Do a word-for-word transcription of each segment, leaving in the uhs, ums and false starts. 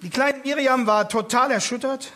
Die kleine Miriam war total erschüttert.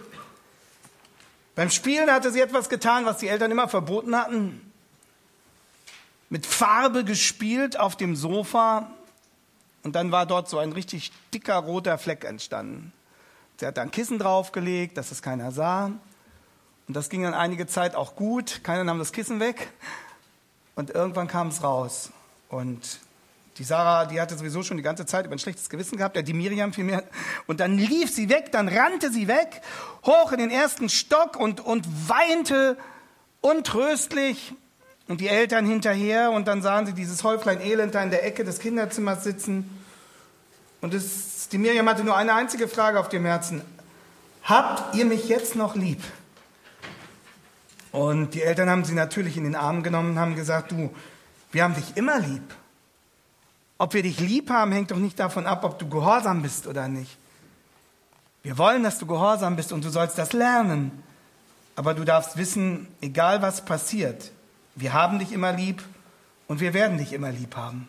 Beim Spielen hatte sie etwas getan, was die Eltern immer verboten hatten. Mit Farbe gespielt auf dem Sofa. Und dann war dort so ein richtig dicker roter Fleck entstanden. Sie hat da ein Kissen draufgelegt, dass es keiner sah. Und das ging dann einige Zeit auch gut. Keiner nahm das Kissen weg. Und irgendwann kam es raus. Und die Sarah, die hatte sowieso schon die ganze Zeit über ein schlechtes Gewissen gehabt, ja, die Miriam vielmehr. Und dann lief sie weg, dann rannte sie weg, hoch in den ersten Stock und, und weinte untröstlich. Und die Eltern hinterher. Und dann sahen sie dieses Häuflein Elend da in der Ecke des Kinderzimmers sitzen. Und es, die Miriam hatte nur eine einzige Frage auf dem Herzen. Habt ihr mich jetzt noch lieb? Und die Eltern haben sie natürlich in den Arm genommen und haben gesagt, du, wir haben dich immer lieb. Ob wir dich lieb haben, hängt doch nicht davon ab, ob du gehorsam bist oder nicht. Wir wollen, dass du gehorsam bist und du sollst das lernen. Aber du darfst wissen, egal was passiert, wir haben dich immer lieb und wir werden dich immer lieb haben.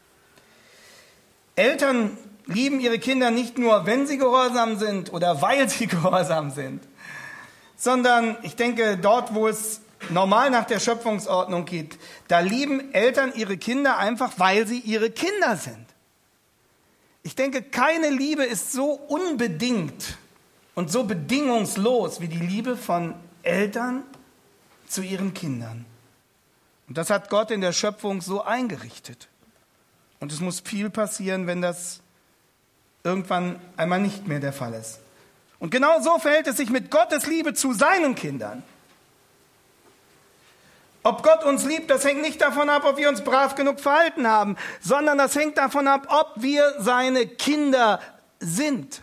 Eltern lieben ihre Kinder nicht nur, wenn sie gehorsam sind oder weil sie gehorsam sind, sondern ich denke, dort, wo es normal nach der Schöpfungsordnung geht, da lieben Eltern ihre Kinder einfach, weil sie ihre Kinder sind. Ich denke, keine Liebe ist so unbedingt und so bedingungslos wie die Liebe von Eltern zu ihren Kindern. Und das hat Gott in der Schöpfung so eingerichtet. Und es muss viel passieren, wenn das irgendwann einmal nicht mehr der Fall ist. Und genau so verhält es sich mit Gottes Liebe zu seinen Kindern. Ob Gott uns liebt, das hängt nicht davon ab, ob wir uns brav genug verhalten haben, sondern das hängt davon ab, ob wir seine Kinder sind.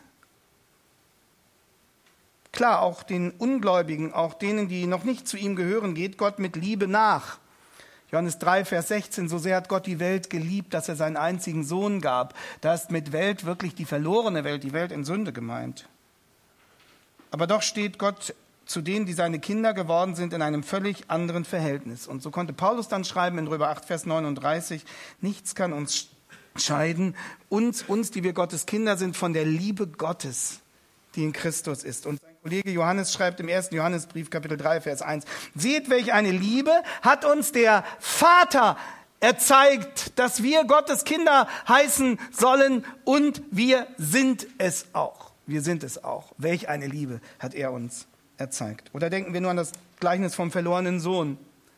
Klar, auch den Ungläubigen, auch denen, die noch nicht zu ihm gehören, geht Gott mit Liebe nach. Johannes drei, Vers sechzehn, so sehr hat Gott die Welt geliebt, dass er seinen einzigen Sohn gab. Da ist mit Welt wirklich die verlorene Welt, die Welt in Sünde gemeint. Aber doch steht Gott zu denen, die seine Kinder geworden sind, in einem völlig anderen Verhältnis. Und so konnte Paulus dann schreiben in Römer acht, Vers neununddreißig, nichts kann uns scheiden, uns, uns, die wir Gottes Kinder sind, von der Liebe Gottes, die in Christus ist. Und sein Kollege Johannes schreibt im ersten Johannesbrief, Kapitel drei, Vers eins, seht, welch eine Liebe hat uns der Vater erzeigt, dass wir Gottes Kinder heißen sollen, und wir sind es auch. Wir sind es auch. Welch eine Liebe hat er uns erzeigt. Oder denken wir nur an das Gleichnis vom verlorenen Sohn.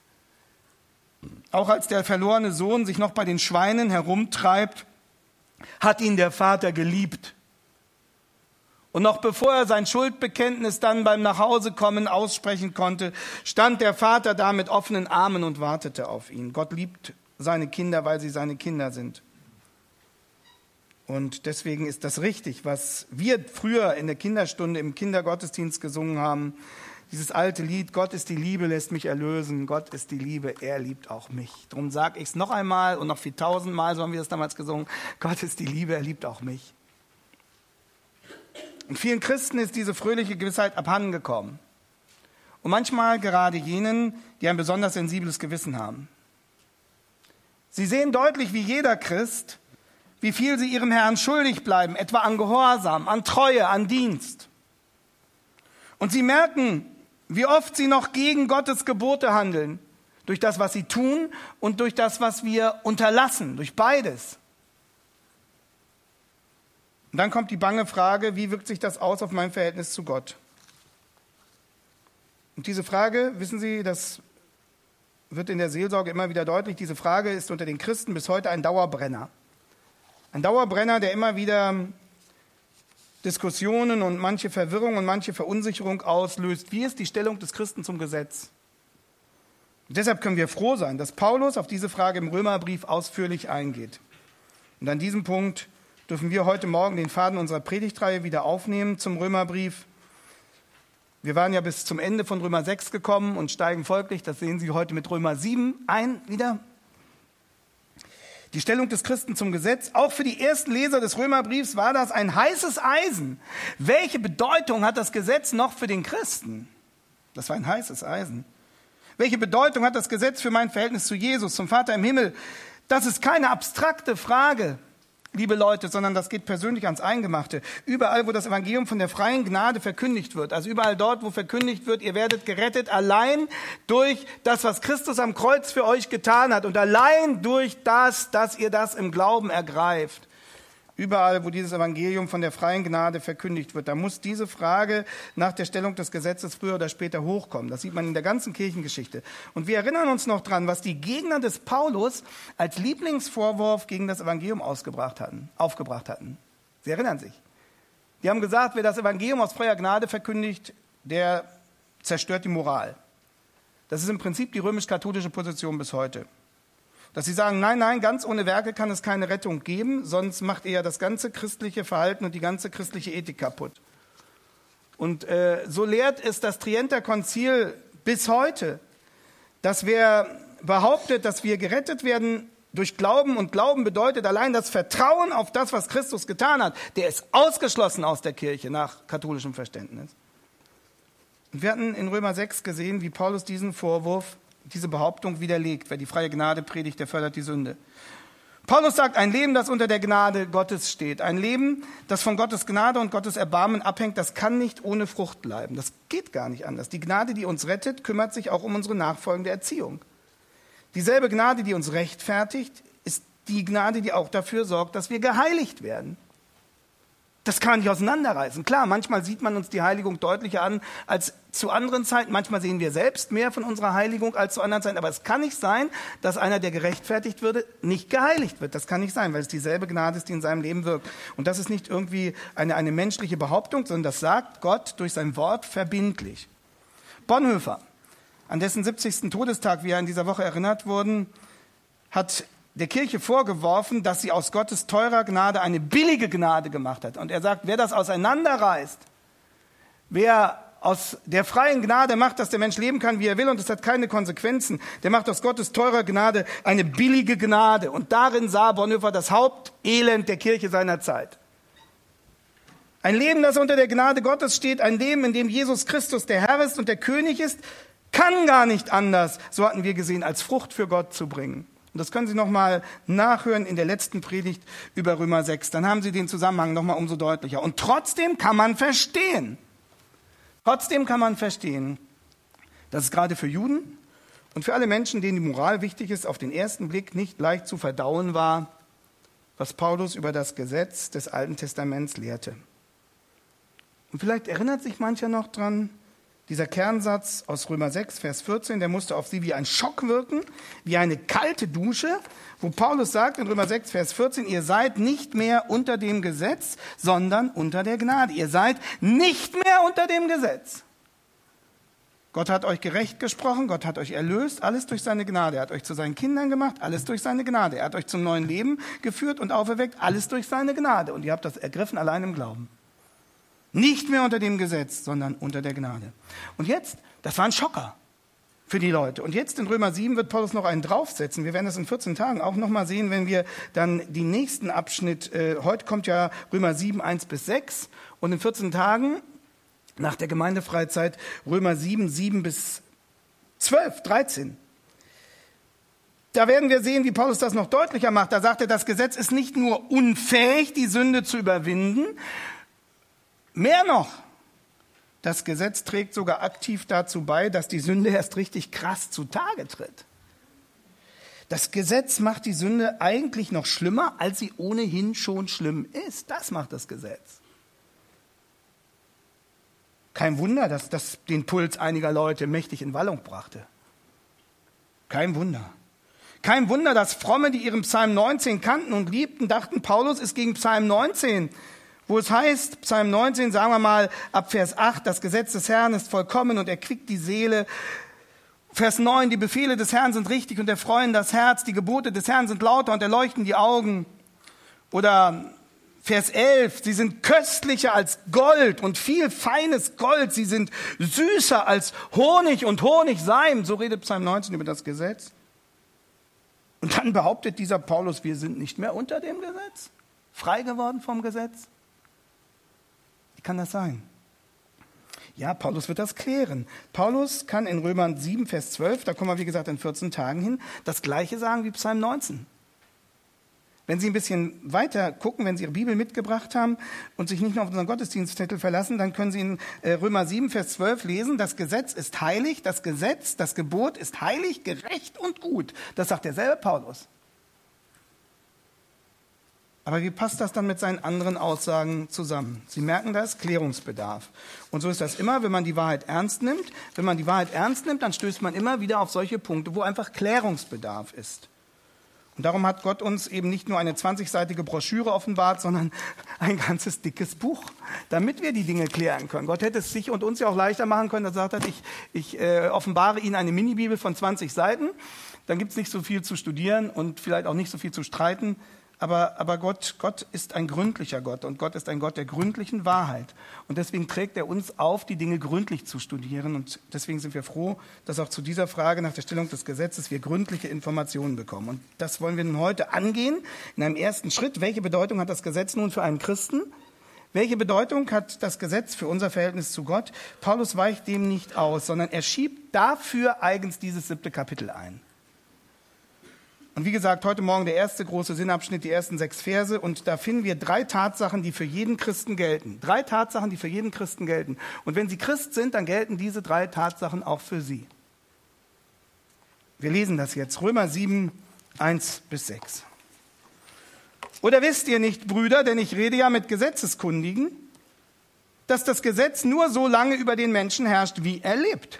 Auch als der verlorene Sohn sich noch bei den Schweinen herumtreibt, hat ihn der Vater geliebt. Und noch bevor er sein Schuldbekenntnis dann beim Nachhausekommen aussprechen konnte, stand der Vater da mit offenen Armen und wartete auf ihn. Gott liebt seine Kinder, weil sie seine Kinder sind. Und deswegen ist das richtig, was wir früher in der Kinderstunde im Kindergottesdienst gesungen haben. Dieses alte Lied, Gott ist die Liebe, lässt mich erlösen. Gott ist die Liebe, er liebt auch mich. Darum sage ich es noch einmal und noch viel tausendmal, so haben wir es damals gesungen. Gott ist die Liebe, er liebt auch mich. Und vielen Christen ist diese fröhliche Gewissheit abhandengekommen. Und manchmal gerade jenen, die ein besonders sensibles Gewissen haben. Sie sehen deutlich, wie jeder Christ, wie viel sie ihrem Herrn schuldig bleiben, etwa an Gehorsam, an Treue, an Dienst. Und sie merken, wie oft sie noch gegen Gottes Gebote handeln, durch das, was sie tun und durch das, was wir unterlassen, durch beides. Und dann kommt die bange Frage, wie wirkt sich das aus auf mein Verhältnis zu Gott? Und diese Frage, wissen Sie, das wird in der Seelsorge immer wieder deutlich, diese Frage ist unter den Christen bis heute ein Dauerbrenner. Ein Dauerbrenner, der immer wieder Diskussionen und manche Verwirrung und manche Verunsicherung auslöst. Wie ist die Stellung des Christen zum Gesetz? Und deshalb können wir froh sein, dass Paulus auf diese Frage im Römerbrief ausführlich eingeht. Und an diesem Punkt dürfen wir heute Morgen den Faden unserer Predigtreihe wieder aufnehmen zum Römerbrief. Wir waren ja bis zum Ende von Römer sechs gekommen und steigen folglich, das sehen Sie heute mit Römer sieben ein wieder. Die Stellung des Christen zum Gesetz, auch für die ersten Leser des Römerbriefs war das ein heißes Eisen. Welche Bedeutung hat das Gesetz noch für den Christen? Das war ein heißes Eisen. Welche Bedeutung hat das Gesetz für mein Verhältnis zu Jesus, zum Vater im Himmel? Das ist keine abstrakte Frage. liebe Leute, sondern das geht persönlich ans Eingemachte. Überall, wo das Evangelium von der freien Gnade verkündigt wird, also überall dort, wo verkündigt wird, ihr werdet gerettet, allein durch das, was Christus am Kreuz für euch getan hat und allein durch das, dass ihr das im Glauben ergreift. Überall, wo dieses Evangelium von der freien Gnade verkündigt wird, da muss diese Frage nach der Stellung des Gesetzes früher oder später hochkommen. Das sieht man in der ganzen Kirchengeschichte. Und wir erinnern uns noch dran, was die Gegner des Paulus als Lieblingsvorwurf gegen das Evangelium ausgebracht hatten, aufgebracht hatten. Sie erinnern sich. Die haben gesagt, wer das Evangelium aus freier Gnade verkündigt, der zerstört die Moral. Das ist im Prinzip die römisch-katholische Position bis heute. Dass sie sagen, nein, nein, ganz ohne Werke kann es keine Rettung geben, sonst macht ihr ja das ganze christliche Verhalten und die ganze christliche Ethik kaputt. Und äh, so lehrt es das Trienter Konzil bis heute, dass wer behauptet, dass wir gerettet werden durch Glauben, und Glauben bedeutet allein das Vertrauen auf das, was Christus getan hat, der ist ausgeschlossen aus der Kirche nach katholischem Verständnis. Und wir hatten in Römer sechs gesehen, wie Paulus diesen Vorwurf, diese Behauptung widerlegt. Wer die freie Gnade predigt, der fördert die Sünde. Paulus sagt, ein Leben, das unter der Gnade Gottes steht, ein Leben, das von Gottes Gnade und Gottes Erbarmen abhängt, das kann nicht ohne Frucht bleiben. Das geht gar nicht anders. Die Gnade, die uns rettet, kümmert sich auch um unsere nachfolgende Erziehung. Dieselbe Gnade, die uns rechtfertigt, ist die Gnade, die auch dafür sorgt, dass wir geheiligt werden. Das kann man nicht auseinanderreißen. Klar, manchmal sieht man uns die Heiligung deutlicher an als zu anderen Zeiten. Manchmal sehen wir selbst mehr von unserer Heiligung als zu anderen Zeiten. Aber es kann nicht sein, dass einer, der gerechtfertigt würde, nicht geheiligt wird. Das kann nicht sein, weil es dieselbe Gnade ist, die in seinem Leben wirkt. Und das ist nicht irgendwie eine, eine menschliche Behauptung, sondern das sagt Gott durch sein Wort verbindlich. Bonhoeffer, an dessen siebzigsten Todestag wir in dieser Woche erinnert wurden, hat der Kirche vorgeworfen, dass sie aus Gottes teurer Gnade eine billige Gnade gemacht hat. Und er sagt, wer das auseinanderreißt, wer aus der freien Gnade macht, dass der Mensch leben kann, wie er will, und es hat keine Konsequenzen, der macht aus Gottes teurer Gnade eine billige Gnade. Und darin sah Bonhoeffer das Hauptelend der Kirche seiner Zeit. Ein Leben, das unter der Gnade Gottes steht, ein Leben, in dem Jesus Christus der Herr ist und der König ist, kann gar nicht anders, so hatten wir gesehen, als Frucht für Gott zu bringen. Und das können Sie nochmal nachhören in der letzten Predigt über Römer sechs. Dann haben Sie den Zusammenhang nochmal umso deutlicher. Und trotzdem kann man verstehen, trotzdem kann man verstehen, dass es gerade für Juden und für alle Menschen, denen die Moral wichtig ist, auf den ersten Blick nicht leicht zu verdauen war, was Paulus über das Gesetz des Alten Testaments lehrte. Und vielleicht erinnert sich mancher noch dran, dieser Kernsatz aus Römer sechs, Vers vierzehn, der musste auf sie wie ein Schock wirken, wie eine kalte Dusche, wo Paulus sagt in Römer sechs, Vers vierzehn, ihr seid nicht mehr unter dem Gesetz, sondern unter der Gnade. Ihr seid nicht mehr unter dem Gesetz. Gott hat euch gerecht gesprochen, Gott hat euch erlöst, alles durch seine Gnade. Er hat euch zu seinen Kindern gemacht, alles durch seine Gnade. Er hat euch zum neuen Leben geführt und auferweckt, alles durch seine Gnade. Und ihr habt das ergriffen allein im Glauben. Nicht mehr unter dem Gesetz, sondern unter der Gnade. Und jetzt, das war ein Schocker für die Leute. Und jetzt in Römer sieben wird Paulus noch einen draufsetzen. Wir werden das in vierzehn Tagen auch nochmal sehen, wenn wir dann den nächsten Abschnitt, äh, heute kommt ja Römer sieben, eins bis sechs. Und in vierzehn Tagen, nach der Gemeindefreizeit, Römer sieben, sieben bis zwölf, dreizehn. Da werden wir sehen, wie Paulus das noch deutlicher macht. Da sagt er, das Gesetz ist nicht nur unfähig, die Sünde zu überwinden, mehr noch, das Gesetz trägt sogar aktiv dazu bei, dass die Sünde erst richtig krass zutage tritt. Das Gesetz macht die Sünde eigentlich noch schlimmer, als sie ohnehin schon schlimm ist. Das macht das Gesetz. Kein Wunder, dass das den Puls einiger Leute mächtig in Wallung brachte. Kein Wunder. Kein Wunder, dass Fromme, die ihren Psalm neunzehn kannten und liebten, dachten, Paulus ist gegen Psalm neunzehn. Wo es heißt, Psalm neunzehn, sagen wir mal ab Vers acht, das Gesetz des Herrn ist vollkommen und erquickt die Seele. Vers neun, die Befehle des Herrn sind richtig und erfreuen das Herz. Die Gebote des Herrn sind lauter und erleuchten die Augen. Oder Vers elf, sie sind köstlicher als Gold und viel feines Gold. Sie sind süßer als Honig und Honigseim. So redet Psalm neunzehn über das Gesetz. Und dann behauptet dieser Paulus, wir sind nicht mehr unter dem Gesetz, frei geworden vom Gesetz. Wie kann das sein? Ja, Paulus wird das klären. Paulus kann in Römer sieben, Vers zwölf, da kommen wir wie gesagt in vierzehn Tagen hin, das Gleiche sagen wie Psalm neunzehn. Wenn Sie ein bisschen weiter gucken, wenn Sie Ihre Bibel mitgebracht haben und sich nicht nur auf unseren Gottesdienstzettel verlassen, dann können Sie in Römer sieben, Vers zwölf lesen, das Gesetz ist heilig, das Gesetz, das Gebot ist heilig, gerecht und gut. Das sagt derselbe Paulus. Aber wie passt das dann mit seinen anderen Aussagen zusammen? Sie merken das, Klärungsbedarf. Und so ist das immer, wenn man die Wahrheit ernst nimmt. Wenn man die Wahrheit ernst nimmt, dann stößt man immer wieder auf solche Punkte, wo einfach Klärungsbedarf ist. Und darum hat Gott uns eben nicht nur eine zwanzigseitige Broschüre offenbart, sondern ein ganzes dickes Buch, damit wir die Dinge klären können. Gott hätte es sich und uns ja auch leichter machen können, dass er sagt, ich, ich äh, offenbare Ihnen eine Minibibel von zwanzig Seiten. Dann gibt es nicht so viel zu studieren und vielleicht auch nicht so viel zu streiten. Aber, aber Gott, Gott ist ein gründlicher Gott und Gott ist ein Gott der gründlichen Wahrheit. Und deswegen trägt er uns auf, die Dinge gründlich zu studieren. Und deswegen sind wir froh, dass auch zu dieser Frage nach der Stellung des Gesetzes wir gründliche Informationen bekommen. Und das wollen wir nun heute angehen in einem ersten Schritt. Welche Bedeutung hat das Gesetz nun für einen Christen? Welche Bedeutung hat das Gesetz für unser Verhältnis zu Gott? Paulus weicht dem nicht aus, sondern er schiebt dafür eigens dieses siebte Kapitel ein. Und wie gesagt, heute Morgen der erste große Sinnabschnitt, die ersten sechs Verse. Und da finden wir drei Tatsachen, die für jeden Christen gelten. Drei Tatsachen, die für jeden Christen gelten. Und wenn Sie Christ sind, dann gelten diese drei Tatsachen auch für Sie. Wir lesen das jetzt. Römer sieben, eins bis sechs. Oder wisst ihr nicht, Brüder, denn ich rede ja mit Gesetzeskundigen, dass das Gesetz nur so lange über den Menschen herrscht, wie er lebt.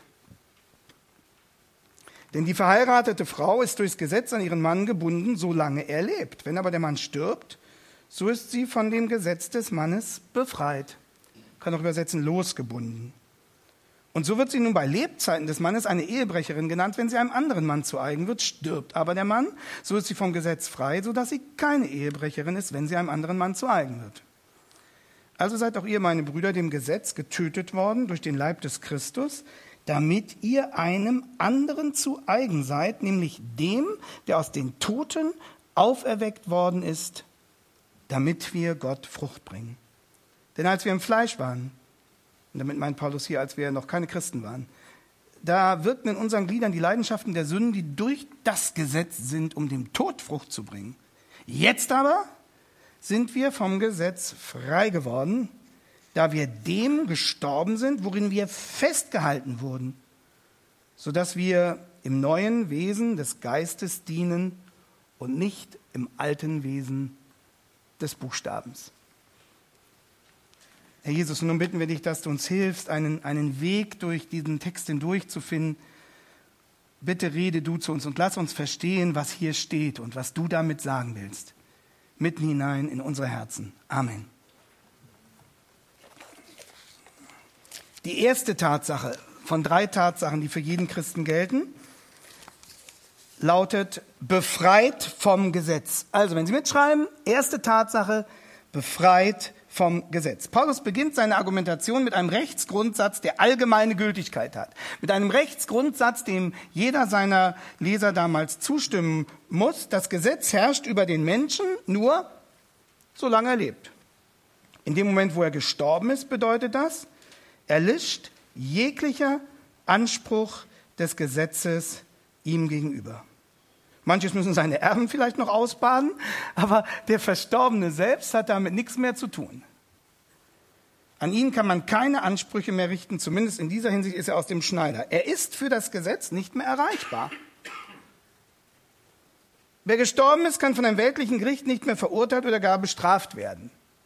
Denn die verheiratete Frau ist durchs Gesetz an ihren Mann gebunden, solange er lebt. Wenn aber der Mann stirbt, so ist sie von dem Gesetz des Mannes befreit. Kann auch übersetzen, losgebunden. Und so wird sie nun bei Lebzeiten des Mannes eine Ehebrecherin genannt, wenn sie einem anderen Mann zu eigen wird. Stirbt aber der Mann, so ist sie vom Gesetz frei, sodass sie keine Ehebrecherin ist, wenn sie einem anderen Mann zu eigen wird. Also seid auch ihr, meine Brüder, dem Gesetz getötet worden durch den Leib des Christus, damit ihr einem anderen zu eigen seid, nämlich dem, der aus den Toten auferweckt worden ist, damit wir Gott Frucht bringen. Denn als wir im Fleisch waren, und damit meint Paulus hier, als wir noch keine Christen waren, da wirkten in unseren Gliedern die Leidenschaften der Sünden, die durch das Gesetz sind, um dem Tod Frucht zu bringen. Jetzt aber sind wir vom Gesetz frei geworden, da wir dem gestorben sind, worin wir festgehalten wurden, sodass wir im neuen Wesen des Geistes dienen und nicht im alten Wesen des Buchstabens. Herr Jesus, nun bitten wir dich, dass du uns hilfst, einen, einen Weg durch diesen Text hindurch zu finden. Bitte rede du zu uns und lass uns verstehen, was hier steht und was du damit sagen willst. Mitten hinein in unsere Herzen. Amen. Die erste Tatsache von drei Tatsachen, die für jeden Christen gelten, lautet befreit vom Gesetz. Also, wenn Sie mitschreiben, erste Tatsache, befreit vom Gesetz. Paulus beginnt seine Argumentation mit einem Rechtsgrundsatz, der allgemeine Gültigkeit hat. Mit einem Rechtsgrundsatz, dem jeder seiner Leser damals zustimmen muss. Das Gesetz herrscht über den Menschen nur, solange er lebt. In dem Moment, wo er gestorben ist, bedeutet das, erlischt jeglicher Anspruch des Gesetzes ihm gegenüber. Manches müssen seine Erben vielleicht noch ausbaden, aber der Verstorbene selbst hat damit nichts mehr zu tun. An ihn kann man keine Ansprüche mehr richten, zumindest in dieser Hinsicht ist er aus dem Schneider. Er ist für das Gesetz nicht mehr erreichbar. Wer gestorben ist, kann von einem weltlichen Gericht nicht mehr verurteilt oder gar bestraft werden.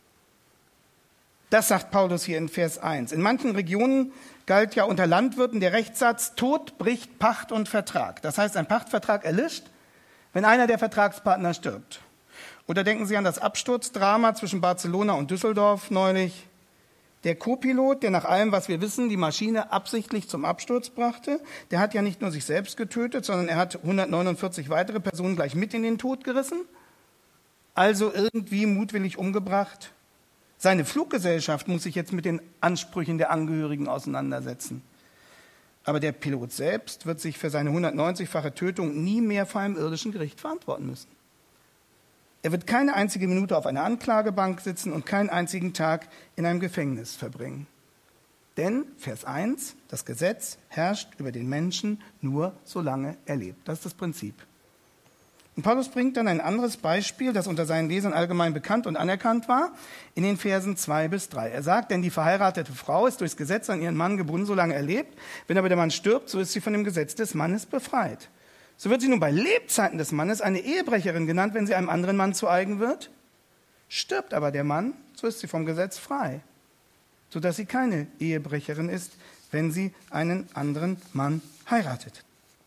Das sagt Paulus hier in Vers eins. In manchen Regionen galt ja unter Landwirten der Rechtssatz, Tod bricht Pacht und Vertrag. Das heißt, ein Pachtvertrag erlischt, wenn einer der Vertragspartner stirbt. Oder denken Sie an das Absturzdrama zwischen Barcelona und Düsseldorf neulich. Der Co-Pilot, der nach allem, was wir wissen, die Maschine absichtlich zum Absturz brachte, der hat ja nicht nur sich selbst getötet, sondern er hat hundertneunundvierzig weitere Personen gleich mit in den Tod gerissen, also irgendwie mutwillig umgebracht. Seine Fluggesellschaft muss sich jetzt mit den Ansprüchen der Angehörigen auseinandersetzen. Aber der Pilot selbst wird sich für seine hundertneunzigfache Tötung nie mehr vor einem irdischen Gericht verantworten müssen. Er wird keine einzige Minute auf einer Anklagebank sitzen und keinen einzigen Tag in einem Gefängnis verbringen. Denn, Vers eins, das Gesetz herrscht über den Menschen nur, solange er lebt. Das ist das Prinzip. Und Paulus bringt dann ein anderes Beispiel, das unter seinen Lesern allgemein bekannt und anerkannt war, in den Versen zwei bis drei. Er sagt, denn die verheiratete Frau ist durchs Gesetz an ihren Mann gebunden, solange er lebt. Wenn aber der Mann stirbt, so ist sie von dem Gesetz des Mannes befreit. So wird sie nun bei Lebzeiten des Mannes eine Ehebrecherin genannt, wenn sie einem anderen Mann zu eigen wird. Stirbt aber der Mann, so ist sie vom Gesetz frei, sodass sie keine Ehebrecherin ist, wenn sie einen anderen Mann heiratet.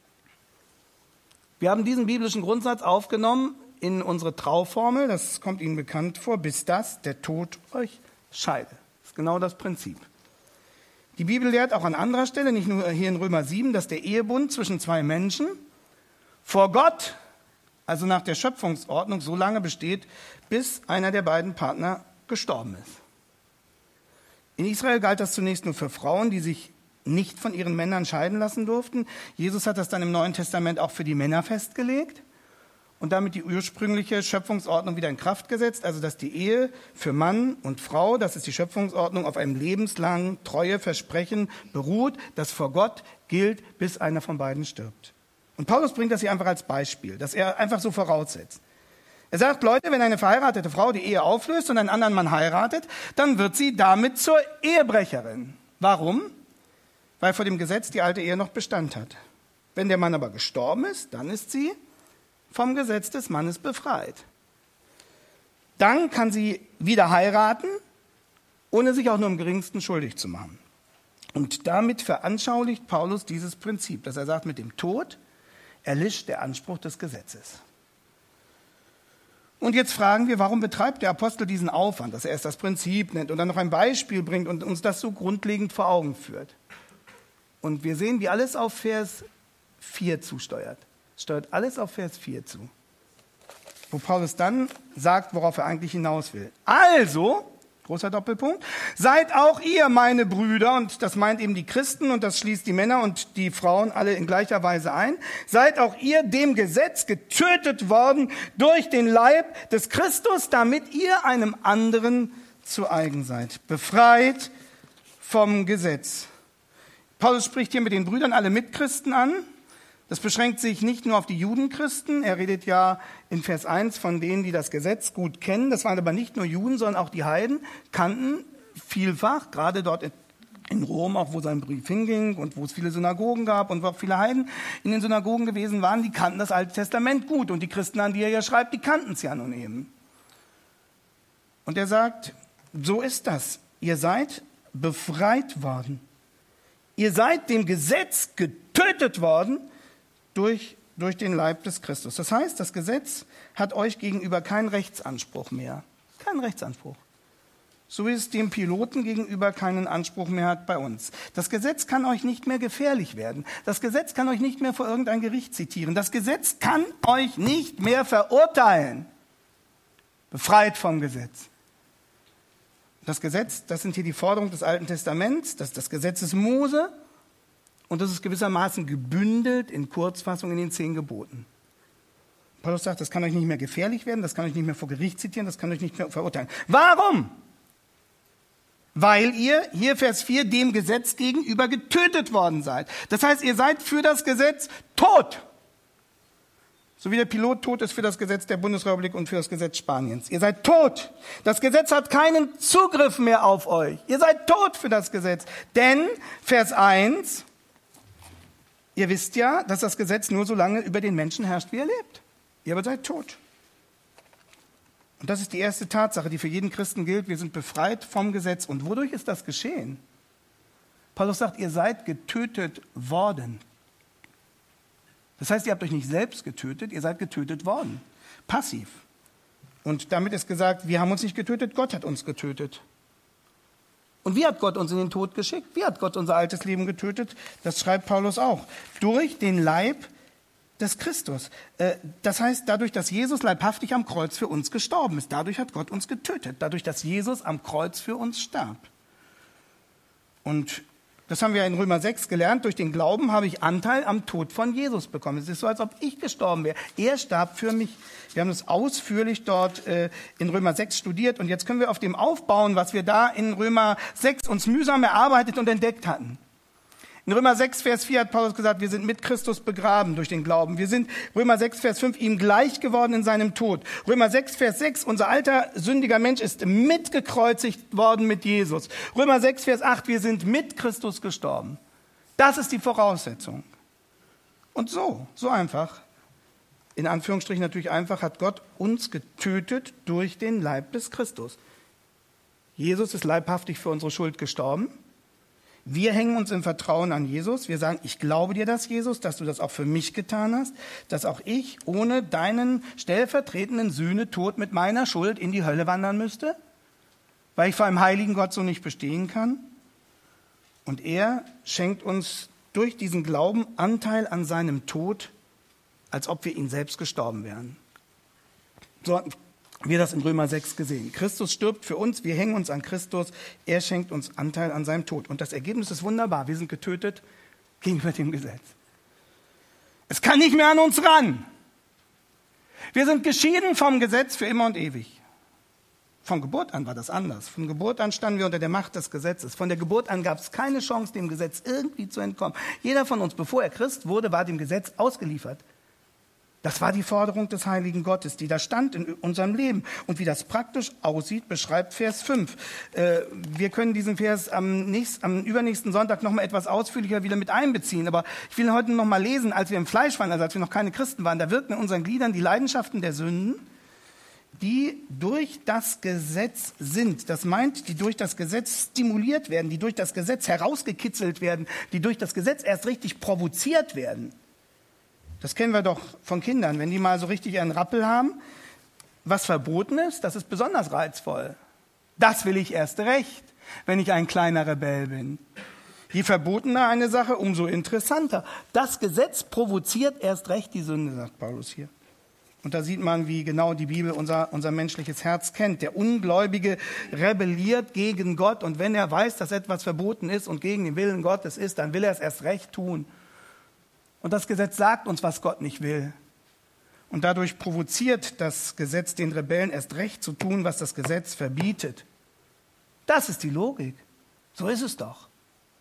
Wir haben diesen biblischen Grundsatz aufgenommen in unsere Trauformel, das kommt Ihnen bekannt vor, bis das der Tod euch scheide. Das ist genau das Prinzip. Die Bibel lehrt auch an anderer Stelle, nicht nur hier in Römer sieben, dass der Ehebund zwischen zwei Menschen vor Gott, also nach der Schöpfungsordnung, so lange besteht, bis einer der beiden Partner gestorben ist. In Israel galt das zunächst nur für Frauen, die sich nicht von ihren Männern scheiden lassen durften. Jesus hat das dann im Neuen Testament auch für die Männer festgelegt und damit die ursprüngliche Schöpfungsordnung wieder in Kraft gesetzt, also dass die Ehe für Mann und Frau, das ist die Schöpfungsordnung, auf einem lebenslangen Treueversprechen beruht, das vor Gott gilt, bis einer von beiden stirbt. Und Paulus bringt das hier einfach als Beispiel, dass er einfach so voraussetzt. Er sagt, Leute, wenn eine verheiratete Frau die Ehe auflöst und einen anderen Mann heiratet, dann wird sie damit zur Ehebrecherin. Warum? Weil vor dem Gesetz die alte Ehe noch Bestand hat. Wenn der Mann aber gestorben ist, dann ist sie vom Gesetz des Mannes befreit. Dann kann sie wieder heiraten, ohne sich auch nur im geringsten schuldig zu machen. Und damit veranschaulicht Paulus dieses Prinzip, dass er sagt, mit dem Tod erlischt der Anspruch des Gesetzes. Und jetzt fragen wir, warum betreibt der Apostel diesen Aufwand, dass er erst das Prinzip nennt und dann noch ein Beispiel bringt und uns das so grundlegend vor Augen führt. Und wir sehen, wie alles auf Vers vier zusteuert. Es steuert alles auf Vers vier zu. Wo Paulus dann sagt, worauf er eigentlich hinaus will. Also, großer Doppelpunkt, seid auch ihr meine Brüder, und das meint eben die Christen und das schließt die Männer und die Frauen alle in gleicher Weise ein, seid auch ihr dem Gesetz getötet worden durch den Leib des Christus, damit ihr einem anderen zu eigen seid. Befreit vom Gesetz. Paulus spricht hier mit den Brüdern alle Mitchristen an. Das beschränkt sich nicht nur auf die Judenchristen. Er redet ja in Vers eins von denen, die das Gesetz gut kennen. Das waren aber nicht nur Juden, sondern auch die Heiden kannten vielfach, gerade dort in Rom, auch wo sein Brief hinging und wo es viele Synagogen gab und wo auch viele Heiden in den Synagogen gewesen waren, die kannten das Alte Testament gut. Und die Christen, an die er ja schreibt, die kannten es ja nun eben. Und er sagt, so ist das. Ihr seid befreit worden. Ihr seid dem Gesetz getötet worden durch, durch den Leib des Christus. Das heißt, das Gesetz hat euch gegenüber keinen Rechtsanspruch mehr. Keinen Rechtsanspruch. So wie es dem Piloten gegenüber keinen Anspruch mehr hat bei uns. Das Gesetz kann euch nicht mehr gefährlich werden. Das Gesetz kann euch nicht mehr vor irgendein Gericht zitieren. Das Gesetz kann euch nicht mehr verurteilen. Befreit vom Gesetz. Das Gesetz, das sind hier die Forderungen des Alten Testaments, das ist das Gesetz des Mose und das ist gewissermaßen gebündelt in Kurzfassung in den zehn Geboten. Paulus sagt, das kann euch nicht mehr gefährlich werden, das kann euch nicht mehr vor Gericht zitieren, das kann euch nicht mehr verurteilen. Warum? Weil ihr, hier Vers vier, dem Gesetz gegenüber getötet worden seid. Das heißt, ihr seid für das Gesetz tot. So wie der Pilot tot ist für das Gesetz der Bundesrepublik und für das Gesetz Spaniens. Ihr seid tot. Das Gesetz hat keinen Zugriff mehr auf euch. Ihr seid tot für das Gesetz. Denn, Vers eins, ihr wisst ja, dass das Gesetz nur so lange über den Menschen herrscht, wie er lebt. Ihr aber seid tot. Und das ist die erste Tatsache, die für jeden Christen gilt. Wir sind befreit vom Gesetz. Und wodurch ist das geschehen? Paulus sagt, ihr seid getötet worden. Das heißt, ihr habt euch nicht selbst getötet, ihr seid getötet worden. Passiv. Und damit ist gesagt, wir haben uns nicht getötet, Gott hat uns getötet. Und wie hat Gott uns in den Tod geschickt? Wie hat Gott unser altes Leben getötet? Das schreibt Paulus auch. Durch den Leib des Christus. Das heißt, dadurch, dass Jesus leibhaftig am Kreuz für uns gestorben ist. Dadurch hat Gott uns getötet. Dadurch, dass Jesus am Kreuz für uns starb. Und das haben wir in Römer sechs gelernt. Durch den Glauben habe ich Anteil am Tod von Jesus bekommen. Es ist so, als ob ich gestorben wäre. Er starb für mich. Wir haben das ausführlich dort äh, in Römer sechs studiert. Und jetzt können wir auf dem aufbauen, was wir da in Römer sechs uns mühsam erarbeitet und entdeckt hatten. In Römer sechs, Vers vier hat Paulus gesagt, wir sind mit Christus begraben durch den Glauben. Wir sind, Römer sechs, Vers fünf, ihm gleich geworden in seinem Tod. Römer sechs, Vers sechs, unser alter sündiger Mensch ist mitgekreuzigt worden mit Jesus. Römer sechs, Vers acht, wir sind mit Christus gestorben. Das ist die Voraussetzung. Und so, so einfach, in Anführungsstrichen natürlich einfach, hat Gott uns getötet durch den Leib des Christus. Jesus ist leibhaftig für unsere Schuld gestorben. Wir hängen uns im Vertrauen an Jesus. Wir sagen, ich glaube dir das, Jesus, dass du das auch für mich getan hast, dass auch ich ohne deinen stellvertretenden Sühnetod mit meiner Schuld in die Hölle wandern müsste, weil ich vor einem heiligen Gott so nicht bestehen kann. Und er schenkt uns durch diesen Glauben Anteil an seinem Tod, als ob wir ihn selbst gestorben wären. So hatten wir das in Römer sechs gesehen. Christus stirbt für uns, wir hängen uns an Christus, er schenkt uns Anteil an seinem Tod. Und das Ergebnis ist wunderbar, wir sind getötet gegenüber dem Gesetz. Es kann nicht mehr an uns ran. Wir sind geschieden vom Gesetz für immer und ewig. Von Geburt an war das anders. Von Geburt an standen wir unter der Macht des Gesetzes. Von der Geburt an gab es keine Chance, dem Gesetz irgendwie zu entkommen. Jeder von uns, bevor er Christ wurde, war dem Gesetz ausgeliefert. Das war die Forderung des heiligen Gottes, die da stand in unserem Leben. Und wie das praktisch aussieht, beschreibt Vers fünf. Äh, wir können diesen Vers am, nächsten, am übernächsten Sonntag noch mal etwas ausführlicher wieder mit einbeziehen. Aber ich will heute noch mal lesen, als wir im Fleisch waren, also als wir noch keine Christen waren, da wirkten in unseren Gliedern die Leidenschaften der Sünden, die durch das Gesetz sind. Das meint, die durch das Gesetz stimuliert werden, die durch das Gesetz herausgekitzelt werden, die durch das Gesetz erst richtig provoziert werden. Das kennen wir doch von Kindern, wenn die mal so richtig einen Rappel haben. Was verboten ist, das ist besonders reizvoll. Das will ich erst recht, wenn ich ein kleiner Rebell bin. Je verbotener eine Sache, umso interessanter. Das Gesetz provoziert erst recht die Sünde, sagt Paulus hier. Und da sieht man, wie genau die Bibel unser, unser menschliches Herz kennt. Der Ungläubige rebelliert gegen Gott und wenn er weiß, dass etwas verboten ist und gegen den Willen Gottes ist, dann will er es erst recht tun. Und das Gesetz sagt uns, was Gott nicht will. Und dadurch provoziert das Gesetz den Rebellen erst recht zu tun, was das Gesetz verbietet. Das ist die Logik. So ist es doch.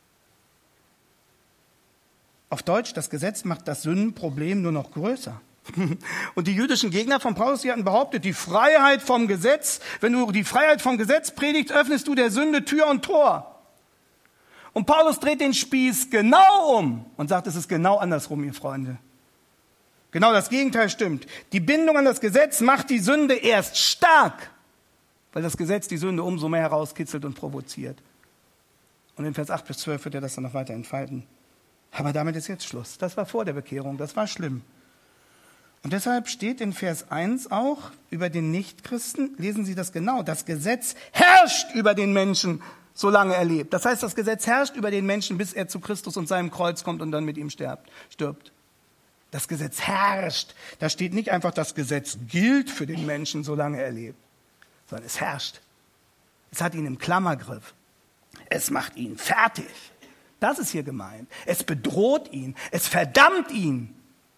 Auf Deutsch, das Gesetz macht das Sündenproblem nur noch größer. Und die jüdischen Gegner von Paulus, die hatten behauptet, die Freiheit vom Gesetz, wenn du die Freiheit vom Gesetz predigst, öffnest du der Sünde Tür und Tor. Und Paulus dreht den Spieß genau um und sagt, es ist genau andersrum, ihr Freunde. Genau das Gegenteil stimmt. Die Bindung an das Gesetz macht die Sünde erst stark, weil das Gesetz die Sünde umso mehr herauskitzelt und provoziert. Und in Vers acht bis zwölf wird er das dann noch weiter entfalten. Aber damit ist jetzt Schluss. Das war vor der Bekehrung, das war schlimm. Und deshalb steht in Vers eins auch über den Nichtchristen, lesen Sie das genau, das Gesetz herrscht über den Menschen, solange er lebt. Das heißt, das Gesetz herrscht über den Menschen, bis er zu Christus und seinem Kreuz kommt und dann mit ihm stirbt. stirbt. Das Gesetz herrscht. Da steht nicht einfach, das Gesetz gilt für den Menschen, solange er lebt, sondern es herrscht. Es hat ihn im Klammergriff. Es macht ihn fertig. Das ist hier gemeint. Es bedroht ihn. Es verdammt ihn.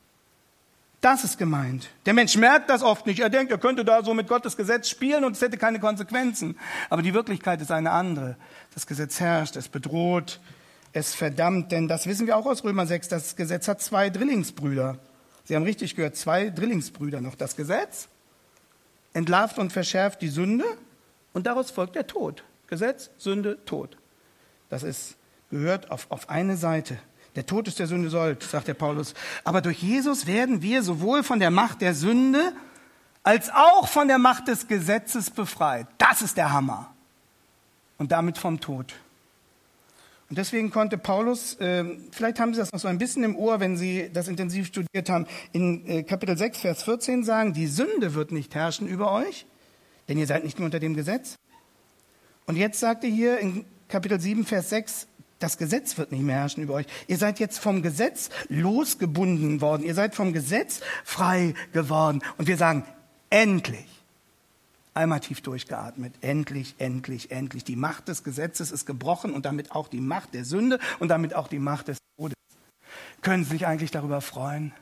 Das ist gemeint. Der Mensch merkt das oft nicht. Er denkt, er könnte da so mit Gottes Gesetz spielen und es hätte keine Konsequenzen. Aber die Wirklichkeit ist eine andere. Das Gesetz herrscht, es bedroht, es verdammt. Denn das wissen wir auch aus Römer sechs. Das Gesetz hat zwei Drillingsbrüder. Sie haben richtig gehört, zwei Drillingsbrüder noch. Das Gesetz entlarvt und verschärft die Sünde und daraus folgt der Tod. Gesetz, Sünde, Tod. Das ist, gehört auf, auf eine Seite. Der Tod ist der Sünde Sold, sagt der Paulus. Aber durch Jesus werden wir sowohl von der Macht der Sünde als auch von der Macht des Gesetzes befreit. Das ist der Hammer. Und damit vom Tod. Und deswegen konnte Paulus, äh, vielleicht haben Sie das noch so ein bisschen im Ohr, wenn Sie das intensiv studiert haben, in äh, Kapitel sechs, Vers vierzehn sagen, die Sünde wird nicht herrschen über euch, denn ihr seid nicht mehr unter dem Gesetz. Und jetzt sagt er hier in Kapitel sieben, Vers sechs, das Gesetz wird nicht mehr herrschen über euch. Ihr seid jetzt vom Gesetz losgebunden worden. Ihr seid vom Gesetz frei geworden. Und wir sagen, endlich. Einmal tief durchgeatmet. Endlich, endlich, endlich. Die Macht des Gesetzes ist gebrochen und damit auch die Macht der Sünde und damit auch die Macht des Todes. Können Sie sich eigentlich darüber freuen?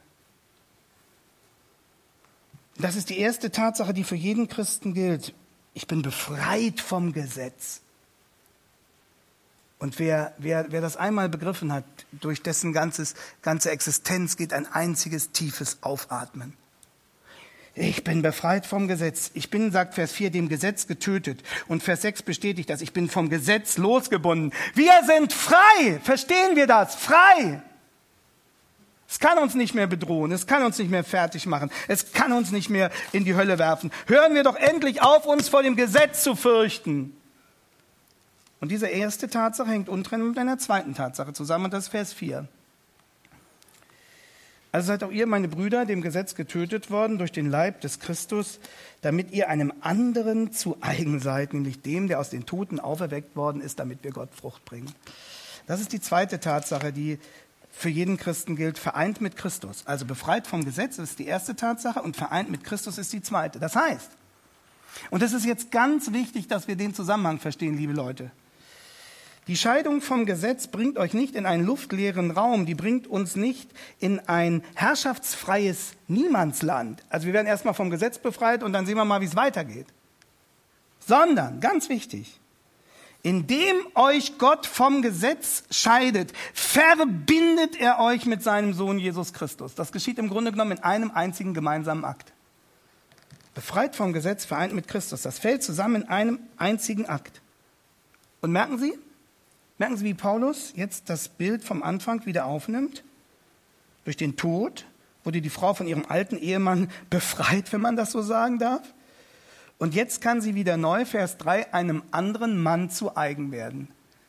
Das ist die erste Tatsache, die für jeden Christen gilt. Ich bin befreit vom Gesetz. Und wer, wer, wer das einmal begriffen hat, durch dessen ganzes, ganze Existenz geht ein einziges tiefes Aufatmen. Ich bin befreit vom Gesetz. Ich bin, sagt Vers vier, dem Gesetz getötet. Und Vers sechs bestätigt das. Ich bin vom Gesetz losgebunden. Wir sind frei. Verstehen wir das? Frei. Es kann uns nicht mehr bedrohen. Es kann uns nicht mehr fertig machen. Es kann uns nicht mehr in die Hölle werfen. Hören wir doch endlich auf, uns vor dem Gesetz zu fürchten. Und diese erste Tatsache hängt untrennbar mit einer zweiten Tatsache zusammen. Und das ist Vers vier. Also seid auch ihr, meine Brüder, dem Gesetz getötet worden durch den Leib des Christus, damit ihr einem anderen zu eigen seid, nämlich dem, der aus den Toten auferweckt worden ist, damit wir Gott Frucht bringen. Das ist die zweite Tatsache, die für jeden Christen gilt, vereint mit Christus. Also befreit vom Gesetz ist die erste Tatsache und vereint mit Christus ist die zweite. Das heißt, und es ist jetzt ganz wichtig, dass wir den Zusammenhang verstehen, liebe Leute. Die Scheidung vom Gesetz bringt euch nicht in einen luftleeren Raum, die bringt uns nicht in ein herrschaftsfreies Niemandsland. Also wir werden erstmal vom Gesetz befreit und dann sehen wir mal, wie es weitergeht. Sondern, ganz wichtig, indem euch Gott vom Gesetz scheidet, verbindet er euch mit seinem Sohn Jesus Christus. Das geschieht im Grunde genommen in einem einzigen gemeinsamen Akt. Befreit vom Gesetz, vereint mit Christus. Das fällt zusammen in einem einzigen Akt. Und merken Sie, Merken Sie, wie Paulus jetzt das Bild vom Anfang wieder aufnimmt? Durch den Tod wurde die Frau von ihrem alten Ehemann befreit, wenn man das so sagen darf. Und jetzt kann sie wieder neu, Vers drei, einem anderen Mann zu eigen werden.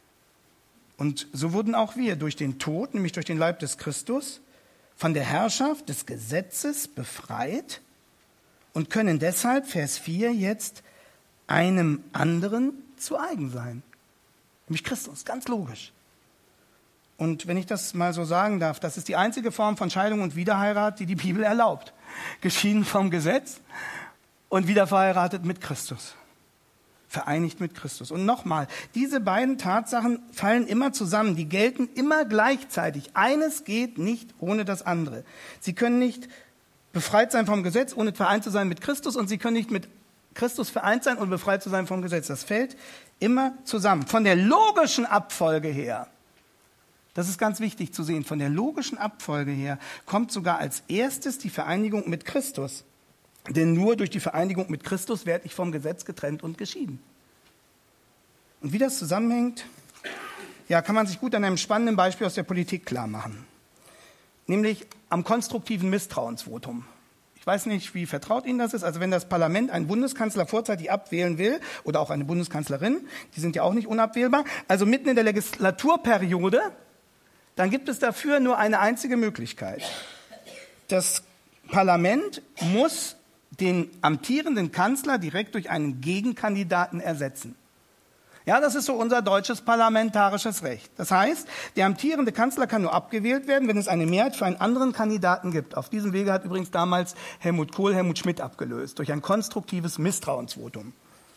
Und so wurden auch wir durch den Tod, nämlich durch den Leib des Christus, von der Herrschaft des Gesetzes befreit und können deshalb, Vers vier, jetzt einem anderen zu eigen sein. Nämlich Christus, ganz logisch. Und wenn ich das mal so sagen darf, das ist die einzige Form von Scheidung und Wiederheirat, die die Bibel erlaubt. Geschieden vom Gesetz und wieder verheiratet mit Christus. Vereinigt mit Christus. Und nochmal, diese beiden Tatsachen fallen immer zusammen, die gelten immer gleichzeitig. Eines geht nicht ohne das andere. Sie können nicht befreit sein vom Gesetz, ohne vereint zu sein mit Christus, und sie können nicht mit Christus vereint sein und befreit zu sein vom Gesetz. Das fällt immer zusammen. Von der logischen Abfolge her, das ist ganz wichtig zu sehen, von der logischen Abfolge her kommt sogar als erstes die Vereinigung mit Christus. Denn nur durch die Vereinigung mit Christus werde ich vom Gesetz getrennt und geschieden. Und wie das zusammenhängt, ja, kann man sich gut an einem spannenden Beispiel aus der Politik klar machen. Nämlich am konstruktiven Misstrauensvotum. Ich weiß nicht, wie vertraut Ihnen das ist. Also wenn das Parlament einen Bundeskanzler vorzeitig abwählen will, oder auch eine Bundeskanzlerin, die sind ja auch nicht unabwählbar, also mitten in der Legislaturperiode, dann gibt es dafür nur eine einzige Möglichkeit. Das Parlament muss den amtierenden Kanzler direkt durch einen Gegenkandidaten ersetzen. Ja, das ist so unser deutsches parlamentarisches Recht. Das heißt, der amtierende Kanzler kann nur abgewählt werden, wenn es eine Mehrheit für einen anderen Kandidaten gibt. Auf diesem Wege hat übrigens damals Helmut Kohl Helmut Schmidt abgelöst, durch ein konstruktives Misstrauensvotum.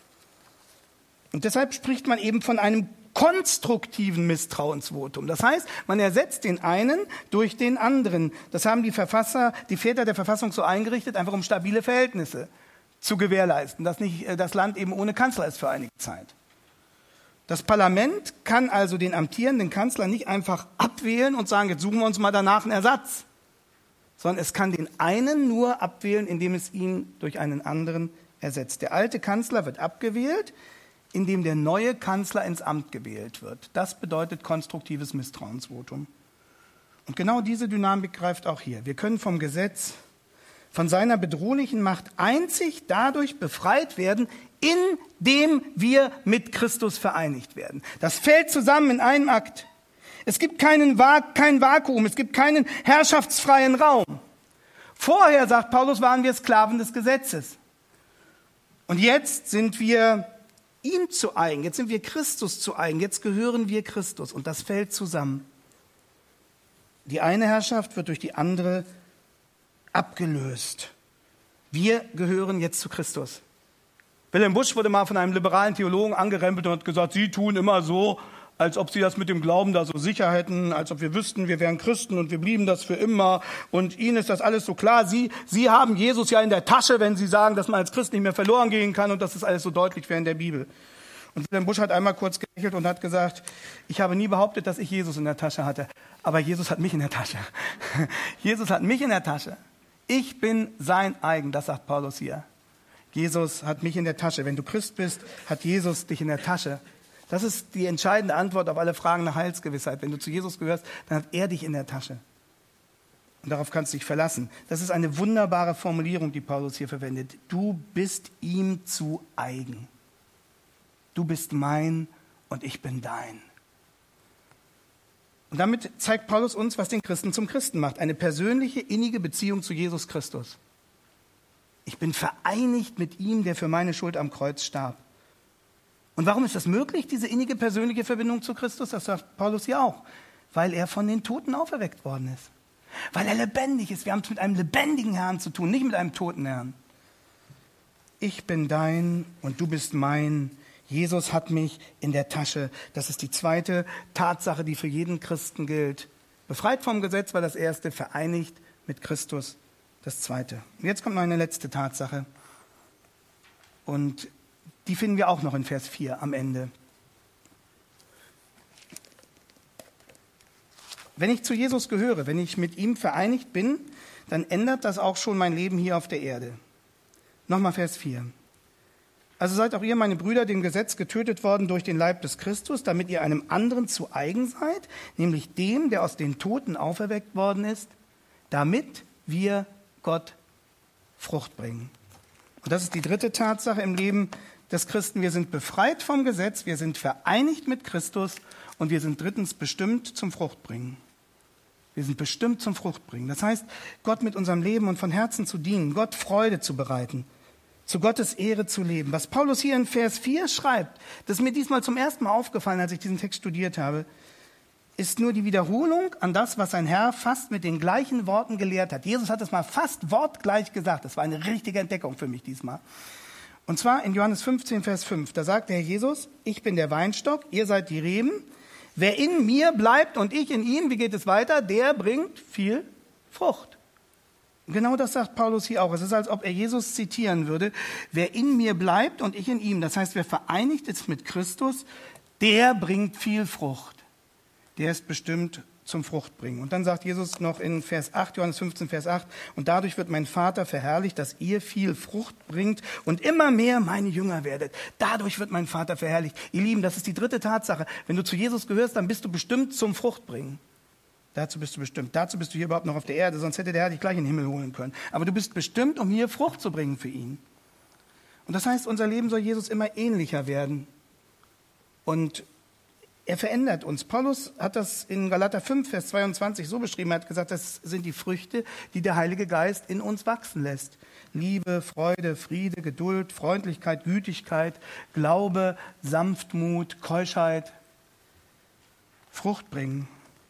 Und deshalb spricht man eben von einem konstruktiven Misstrauensvotum. Das heißt, man ersetzt den einen durch den anderen. Das haben die Verfasser, die Väter der Verfassung so eingerichtet, einfach um stabile Verhältnisse zu gewährleisten, dass nicht das Land eben ohne Kanzler ist für einige Zeit. Das Parlament kann also den amtierenden Kanzler nicht einfach abwählen und sagen, jetzt suchen wir uns mal danach einen Ersatz, sondern es kann den einen nur abwählen, indem es ihn durch einen anderen ersetzt. Der alte Kanzler wird abgewählt, indem der neue Kanzler ins Amt gewählt wird. Das bedeutet konstruktives Misstrauensvotum. Und genau diese Dynamik greift auch hier. Wir können vom Gesetz, von seiner bedrohlichen Macht einzig dadurch befreit werden, indem wir mit Christus vereinigt werden. Das fällt zusammen in einem Akt. Es gibt keinen Va- kein Vakuum, es gibt keinen herrschaftsfreien Raum. Vorher, sagt Paulus, waren wir Sklaven des Gesetzes. Und jetzt sind wir ihm zu eigen, jetzt sind wir Christus zu eigen, jetzt gehören wir Christus. Und das fällt zusammen. Die eine Herrschaft wird durch die andere abgelöst. Wir gehören jetzt zu Christus. Wilhelm Busch wurde mal von einem liberalen Theologen angerempelt und hat gesagt, Sie tun immer so, als ob Sie das mit dem Glauben da so sicher hätten, als ob wir wüssten, wir wären Christen und wir blieben das für immer und Ihnen ist das alles so klar. Sie, Sie haben Jesus ja in der Tasche, wenn Sie sagen, dass man als Christ nicht mehr verloren gehen kann und dass das alles so deutlich wäre in der Bibel. Und Wilhelm Busch hat einmal kurz gelächelt und hat gesagt, ich habe nie behauptet, dass ich Jesus in der Tasche hatte, aber Jesus hat mich in der Tasche. Jesus hat mich in der Tasche. Ich bin sein eigen, das sagt Paulus hier. Jesus hat mich in der Tasche. Wenn du Christ bist, hat Jesus dich in der Tasche. Das ist die entscheidende Antwort auf alle Fragen nach Heilsgewissheit. Wenn du zu Jesus gehörst, dann hat er dich in der Tasche. Und darauf kannst du dich verlassen. Das ist eine wunderbare Formulierung, die Paulus hier verwendet. Du bist ihm zu eigen. Du bist mein und ich bin dein. Und damit zeigt Paulus uns, was den Christen zum Christen macht. Eine persönliche, innige Beziehung zu Jesus Christus. Ich bin vereinigt mit ihm, der für meine Schuld am Kreuz starb. Und warum ist das möglich, diese innige persönliche Verbindung zu Christus? Das sagt Paulus hier auch. Weil er von den Toten auferweckt worden ist. Weil er lebendig ist. Wir haben es mit einem lebendigen Herrn zu tun, nicht mit einem toten Herrn. Ich bin dein und du bist mein. Jesus hat mich in der Tasche. Das ist die zweite Tatsache, die für jeden Christen gilt. Befreit vom Gesetz war das erste, vereinigt mit Christus das zweite. Und jetzt kommt noch eine letzte Tatsache. Und die finden wir auch noch in Vers vier am Ende. Wenn ich zu Jesus gehöre, wenn ich mit ihm vereinigt bin, dann ändert das auch schon mein Leben hier auf der Erde. Nochmal Vers vier. Also seid auch ihr, meine Brüder, dem Gesetz getötet worden durch den Leib des Christus, damit ihr einem anderen zu eigen seid, nämlich dem, der aus den Toten auferweckt worden ist, damit wir Gott Frucht bringen. Und das ist die dritte Tatsache im Leben des Christen. Wir sind befreit vom Gesetz, wir sind vereinigt mit Christus und wir sind drittens bestimmt zum Fruchtbringen. Wir sind bestimmt zum Fruchtbringen. Das heißt, Gott mit unserem Leben und von Herzen zu dienen, Gott Freude zu bereiten, zu Gottes Ehre zu leben. Was Paulus hier in Vers vier schreibt, das ist mir diesmal zum ersten Mal aufgefallen, als ich diesen Text studiert habe, ist nur die Wiederholung an das, was sein Herr fast mit den gleichen Worten gelehrt hat. Jesus hat es mal fast wortgleich gesagt. Das war eine richtige Entdeckung für mich diesmal. Und zwar in Johannes fünfzehn, Vers fünf. Da sagt der Herr Jesus, ich bin der Weinstock, ihr seid die Reben. Wer in mir bleibt und ich in ihm, wie geht es weiter? Der bringt viel Frucht. Genau das sagt Paulus hier auch. Es ist, als ob er Jesus zitieren würde. Wer in mir bleibt und ich in ihm, das heißt, wer vereinigt ist mit Christus, der bringt viel Frucht. Der ist bestimmt zum Fruchtbringen. Und dann sagt Jesus noch in Vers acht, Johannes fünfzehn, Vers acht, und dadurch wird mein Vater verherrlicht, dass ihr viel Frucht bringt und immer mehr meine Jünger werdet. Dadurch wird mein Vater verherrlicht. Ihr Lieben, das ist die dritte Tatsache. Wenn du zu Jesus gehörst, dann bist du bestimmt zum Fruchtbringen. Dazu bist du bestimmt. Dazu bist du hier überhaupt noch auf der Erde, sonst hätte der Herr dich gleich in den Himmel holen können. Aber du bist bestimmt, um hier Frucht zu bringen für ihn. Und das heißt, unser Leben soll Jesus immer ähnlicher werden. Und er verändert uns. Paulus hat das in Galater fünf, Vers zweiundzwanzig so beschrieben. Er hat gesagt, das sind die Früchte, die der Heilige Geist in uns wachsen lässt. Liebe, Freude, Friede, Geduld, Freundlichkeit, Gütigkeit, Glaube, Sanftmut, Keuschheit. Frucht bringen.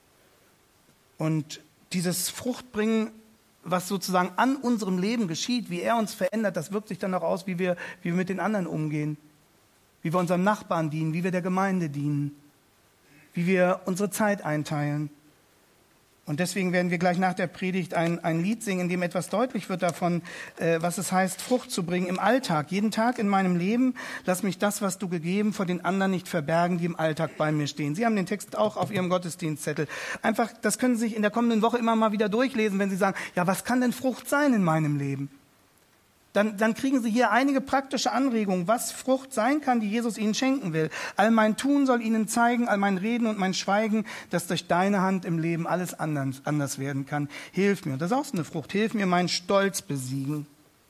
Und dieses Fruchtbringen, was sozusagen an unserem Leben geschieht, wie er uns verändert, das wirkt sich dann auch aus, wie wir, wie wir mit den anderen umgehen, wie wir unserem Nachbarn dienen, wie wir der Gemeinde dienen, wie wir unsere Zeit einteilen. Und deswegen werden wir gleich nach der Predigt ein, ein Lied singen, in dem etwas deutlich wird davon, äh, was es heißt, Frucht zu bringen im Alltag. Jeden Tag in meinem Leben, lass mich das, was du gegeben, vor den anderen nicht verbergen, die im Alltag bei mir stehen. Sie haben den Text auch auf Ihrem Gottesdienstzettel. Einfach, das können Sie sich in der kommenden Woche immer mal wieder durchlesen, wenn Sie sagen, ja, was kann denn Frucht sein in meinem Leben? Dann, dann kriegen Sie hier einige praktische Anregungen, was Frucht sein kann, die Jesus Ihnen schenken will. All mein Tun soll Ihnen zeigen, all mein Reden und mein Schweigen, dass durch deine Hand im Leben alles anders, anders werden kann. Hilf mir. Und das ist auch so eine Frucht. Hilf mir, meinen Stolz besiegen.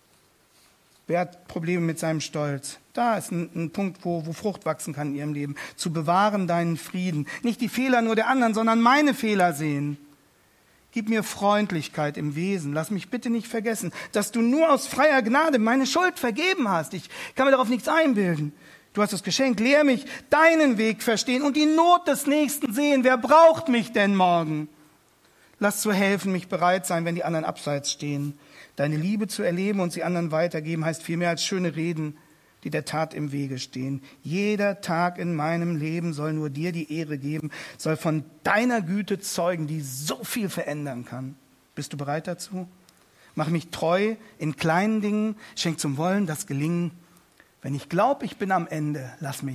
Wer hat Probleme mit seinem Stolz? Da ist ein, ein Punkt, wo, wo Frucht wachsen kann in Ihrem Leben. Zu bewahren deinen Frieden. Nicht die Fehler nur der anderen, sondern meine Fehler sehen. Gib mir Freundlichkeit im Wesen. Lass mich bitte nicht vergessen, dass du nur aus freier Gnade meine Schuld vergeben hast. Ich kann mir darauf nichts einbilden. Du hast es geschenkt. Lehr mich, deinen Weg verstehen und die Not des Nächsten sehen. Wer braucht mich denn morgen? Lass zu helfen, mich bereit sein, wenn die anderen abseits stehen. Deine Liebe zu erleben und sie anderen weitergeben, heißt viel mehr als schöne Reden, die der Tat im Wege stehen. Jeder Tag in meinem Leben soll nur dir die Ehre geben, soll von deiner Güte zeugen, die so viel verändern kann. Bist du bereit dazu? Mach mich treu in kleinen Dingen, schenk zum Wollen das Gelingen. Wenn ich glaube, ich bin am Ende, lass mich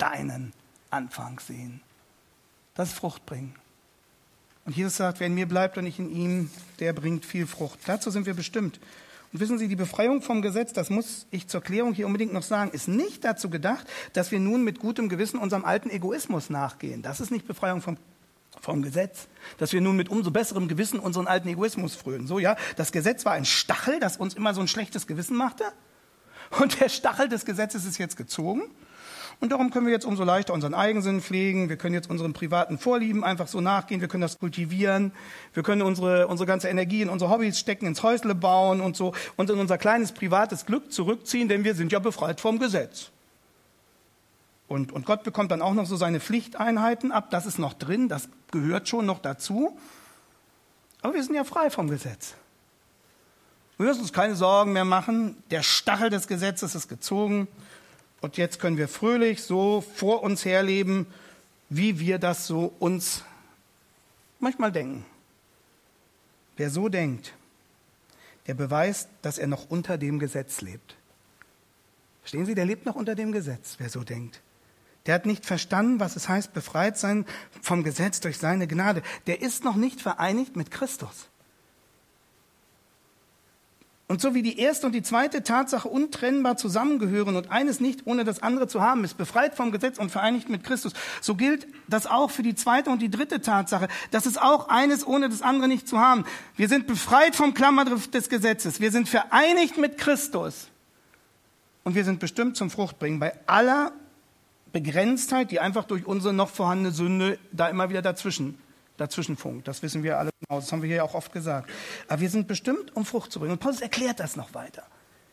deinen Anfang sehen. Das ist Frucht bringen. Und Jesus sagt, wer in mir bleibt und ich in ihm, der bringt viel Frucht. Dazu sind wir bestimmt. Und wissen Sie, die Befreiung vom Gesetz, das muss ich zur Klärung hier unbedingt noch sagen, ist nicht dazu gedacht, dass wir nun mit gutem Gewissen unserem alten Egoismus nachgehen. Das ist nicht Befreiung vom, vom Gesetz. Dass wir nun mit umso besserem Gewissen unseren alten Egoismus frönen. So, ja, das Gesetz war ein Stachel, das uns immer so ein schlechtes Gewissen machte. Und der Stachel des Gesetzes ist jetzt gezogen. Und darum können wir jetzt umso leichter unseren Eigensinn pflegen. Wir können jetzt unseren privaten Vorlieben einfach so nachgehen. Wir können das kultivieren. Wir können unsere, unsere ganze Energie in unsere Hobbys stecken, ins Häusle bauen und so und in unser kleines privates Glück zurückziehen, denn wir sind ja befreit vom Gesetz. Und, und Gott bekommt dann auch noch so seine Pflichteinheiten ab. Das ist noch drin, das gehört schon noch dazu. Aber wir sind ja frei vom Gesetz. Wir müssen uns keine Sorgen mehr machen. Der Stachel des Gesetzes ist gezogen. Und jetzt können wir fröhlich so vor uns herleben, wie wir das so uns manchmal denken. Wer so denkt, der beweist, dass er noch unter dem Gesetz lebt. Verstehen Sie, der lebt noch unter dem Gesetz, wer so denkt. Der hat nicht verstanden, was es heißt, befreit sein vom Gesetz durch seine Gnade. Der ist noch nicht vereinigt mit Christus. Und so wie die erste und die zweite Tatsache untrennbar zusammengehören und eines nicht ohne das andere zu haben ist, befreit vom Gesetz und vereinigt mit Christus, so gilt das auch für die zweite und die dritte Tatsache. Das ist auch eines ohne das andere nicht zu haben. Wir sind befreit vom Klammergriff des Gesetzes. Wir sind vereinigt mit Christus. Und wir sind bestimmt zum Fruchtbringen bei aller Begrenztheit, die einfach durch unsere noch vorhandene Sünde da immer wieder dazwischen dazwischen funkt. Das wissen wir alle genau, das haben wir hier auch oft gesagt. Aber wir sind bestimmt, um Frucht zu bringen. Und Paulus erklärt das noch weiter.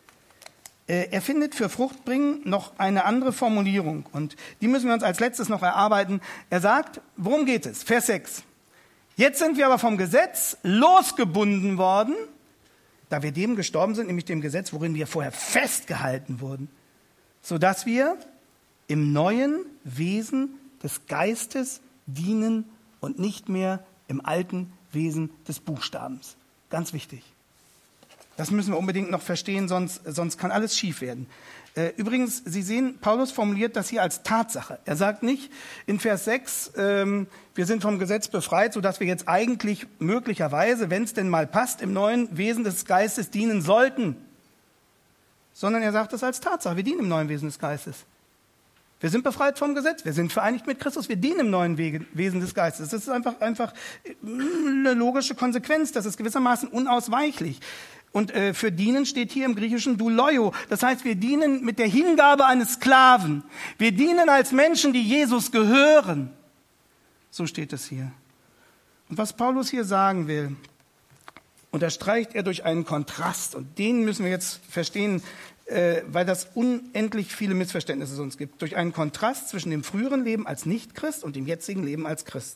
Er findet für Fruchtbringen noch eine andere Formulierung. Und die müssen wir uns als letztes noch erarbeiten. Er sagt, worum geht es? Vers sechs. Jetzt sind wir aber vom Gesetz losgebunden worden, da wir dem gestorben sind, nämlich dem Gesetz, worin wir vorher festgehalten wurden, sodass wir im neuen Wesen des Geistes dienen und nicht mehr im alten Wesen des Buchstabens. Ganz wichtig. Das müssen wir unbedingt noch verstehen, sonst, sonst kann alles schief werden. Äh, übrigens, Sie sehen, Paulus formuliert das hier als Tatsache. Er sagt nicht in Vers sechs, ähm, wir sind vom Gesetz befreit, sodass wir jetzt eigentlich möglicherweise, wenn es denn mal passt, im neuen Wesen des Geistes dienen sollten. Sondern er sagt das als Tatsache. Wir dienen im neuen Wesen des Geistes. Wir sind befreit vom Gesetz, wir sind vereinigt mit Christus, wir dienen im neuen Wesen des Geistes. Das ist einfach, einfach eine logische Konsequenz, das ist gewissermaßen unausweichlich. Und äh, für dienen steht hier im Griechischen douloio. Das heißt, wir dienen mit der Hingabe eines Sklaven. Wir dienen als Menschen, die Jesus gehören. So steht es hier. Und was Paulus hier sagen will, unterstreicht er durch einen Kontrast. Und den müssen wir jetzt verstehen, äh, weil das unendlich viele Missverständnisse sonst gibt. Durch einen Kontrast zwischen dem früheren Leben als Nichtchrist und dem jetzigen Leben als Christ.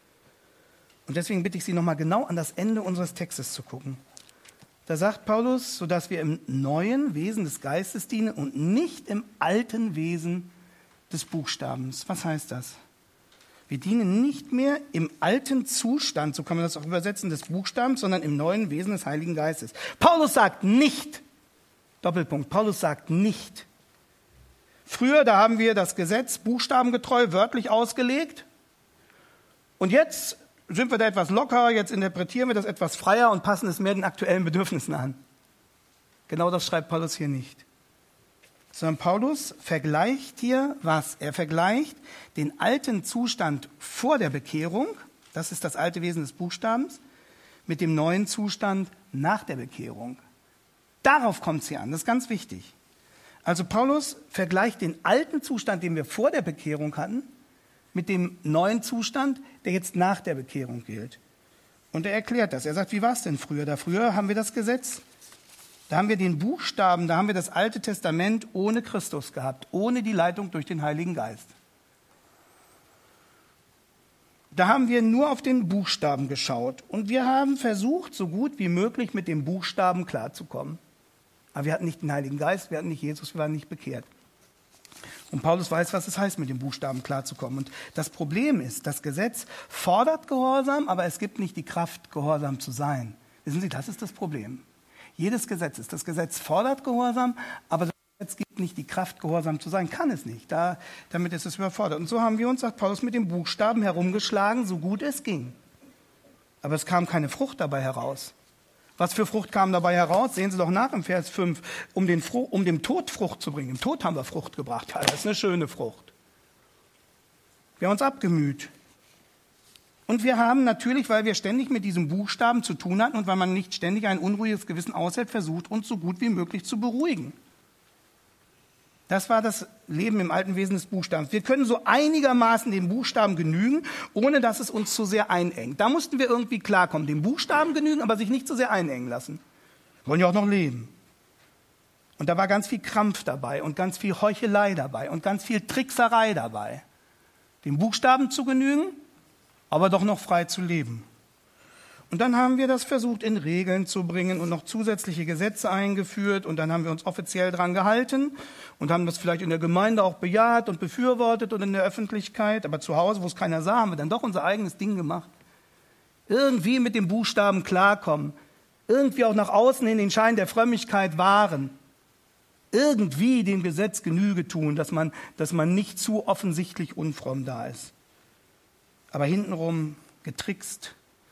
Und deswegen bitte ich Sie nochmal genau an das Ende unseres Textes zu gucken. Da sagt Paulus, sodass wir im neuen Wesen des Geistes dienen und nicht im alten Wesen des Buchstabens. Was heißt das? Wir dienen nicht mehr im alten Zustand, so kann man das auch übersetzen, des Buchstabens, sondern im neuen Wesen des Heiligen Geistes. Paulus sagt nicht, Doppelpunkt, Paulus sagt nicht. Früher, da haben wir das Gesetz buchstabengetreu wörtlich ausgelegt und jetzt sind wir da etwas locker, jetzt interpretieren wir das etwas freier und passen es mehr den aktuellen Bedürfnissen an. Genau das schreibt Paulus hier nicht. Sondern Paulus vergleicht hier was? Er vergleicht den alten Zustand vor der Bekehrung, das ist das alte Wesen des Buchstabens, mit dem neuen Zustand nach der Bekehrung. Darauf kommt es hier an, das ist ganz wichtig. Also Paulus vergleicht den alten Zustand, den wir vor der Bekehrung hatten, mit dem neuen Zustand, der jetzt nach der Bekehrung gilt. Und er erklärt das. Er sagt, wie war es denn früher? Da früher haben wir das Gesetz, da haben wir den Buchstaben, da haben wir das Alte Testament ohne Christus gehabt, ohne die Leitung durch den Heiligen Geist. Da haben wir nur auf den Buchstaben geschaut und wir haben versucht, so gut wie möglich mit dem Buchstaben klarzukommen. Aber wir hatten nicht den Heiligen Geist, wir hatten nicht Jesus, wir waren nicht bekehrt. Und Paulus weiß, was es heißt, mit dem Buchstaben klarzukommen. Und das Problem ist, das Gesetz fordert Gehorsam, aber es gibt nicht die Kraft, gehorsam zu sein. Wissen Sie, das ist das Problem. Jedes Gesetz ist, das Gesetz fordert Gehorsam, aber das Es gibt nicht die Kraft, gehorsam zu sein, kann es nicht. Da, damit ist es überfordert. Und so haben wir uns, sagt Paulus, mit den Buchstaben herumgeschlagen, so gut es ging. Aber es kam keine Frucht dabei heraus. Was für Frucht kam dabei heraus? Sehen Sie doch nach im Vers fünf. Um, den, um dem Tod Frucht zu bringen. Im Tod haben wir Frucht gebracht. Ja, das ist eine schöne Frucht. Wir haben uns abgemüht. Und wir haben natürlich, weil wir ständig mit diesem Buchstaben zu tun hatten und weil man nicht ständig ein unruhiges Gewissen aushält, versucht, uns so gut wie möglich zu beruhigen. Das war das Leben im alten Wesen des Buchstabens. Wir können so einigermaßen dem Buchstaben genügen, ohne dass es uns zu sehr einengt. Da mussten wir irgendwie klarkommen. Dem Buchstaben genügen, aber sich nicht zu sehr einengen lassen. Wir wollen ja auch noch leben. Und da war ganz viel Krampf dabei und ganz viel Heuchelei dabei und ganz viel Trickserei dabei. Dem Buchstaben zu genügen, aber doch noch frei zu leben. Und dann haben wir das versucht, in Regeln zu bringen und noch zusätzliche Gesetze eingeführt. Und dann haben wir uns offiziell dran gehalten und haben das vielleicht in der Gemeinde auch bejaht und befürwortet und in der Öffentlichkeit. Aber zu Hause, wo es keiner sah, haben wir dann doch unser eigenes Ding gemacht. Irgendwie mit dem Buchstaben klarkommen. Irgendwie auch nach außen in den Schein der Frömmigkeit wahren. Irgendwie dem Gesetz Genüge tun, dass man, dass man nicht zu offensichtlich unfromm da ist. Aber hintenrum getrickst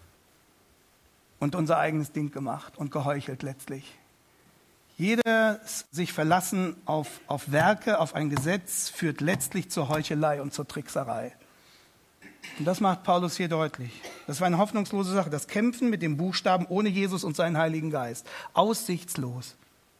und unser eigenes Ding gemacht und geheuchelt letztlich. Jedes sich verlassen auf, auf Werke, auf ein Gesetz, führt letztlich zur Heuchelei und zur Trickserei. Und das macht Paulus hier deutlich. Das war eine hoffnungslose Sache. Das Kämpfen mit dem Buchstaben ohne Jesus und seinen Heiligen Geist. Aussichtslos.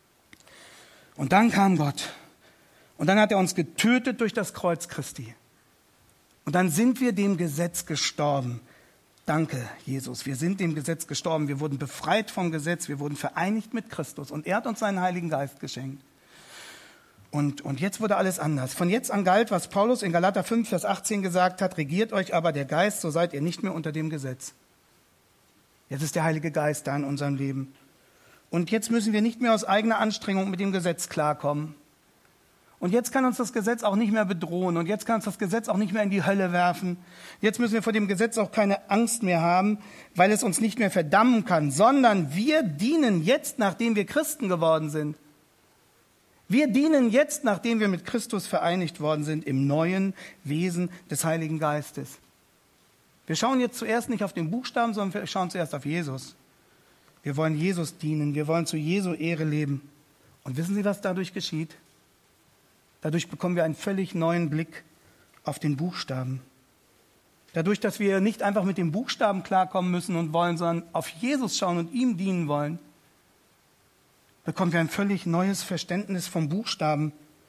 Und dann kam Gott. Und dann hat er uns getötet durch das Kreuz Christi. Und dann sind wir dem Gesetz gestorben. Danke, Jesus. Wir sind dem Gesetz gestorben. Wir wurden befreit vom Gesetz. Wir wurden vereinigt mit Christus. Und er hat uns seinen Heiligen Geist geschenkt. Und, und jetzt wurde alles anders. Von jetzt an galt, was Paulus in Galater fünf, Vers achtzehn gesagt hat, regiert euch aber der Geist, so seid ihr nicht mehr unter dem Gesetz. Jetzt ist der Heilige Geist da in unserem Leben. Und jetzt müssen wir nicht mehr aus eigener Anstrengung mit dem Gesetz klarkommen. Und jetzt kann uns das Gesetz auch nicht mehr bedrohen. Und jetzt kann uns das Gesetz auch nicht mehr in die Hölle werfen. Jetzt müssen wir vor dem Gesetz auch keine Angst mehr haben, weil es uns nicht mehr verdammen kann, sondern wir dienen jetzt, nachdem wir Christen geworden sind. Wir dienen jetzt, nachdem wir mit Christus vereinigt worden sind, im neuen Wesen des Heiligen Geistes. Wir schauen jetzt zuerst nicht auf den Buchstaben, sondern wir schauen zuerst auf Jesus. Wir wollen Jesus dienen, wir wollen zu Jesu Ehre leben. Und wissen Sie, was dadurch geschieht? Dadurch bekommen wir einen völlig neuen Blick auf den Buchstaben. Dadurch, dass wir nicht einfach mit dem Buchstaben klarkommen müssen und wollen, sondern auf Jesus schauen und ihm dienen wollen, bekommen wir ein völlig neues Verständnis vom Buchstaben.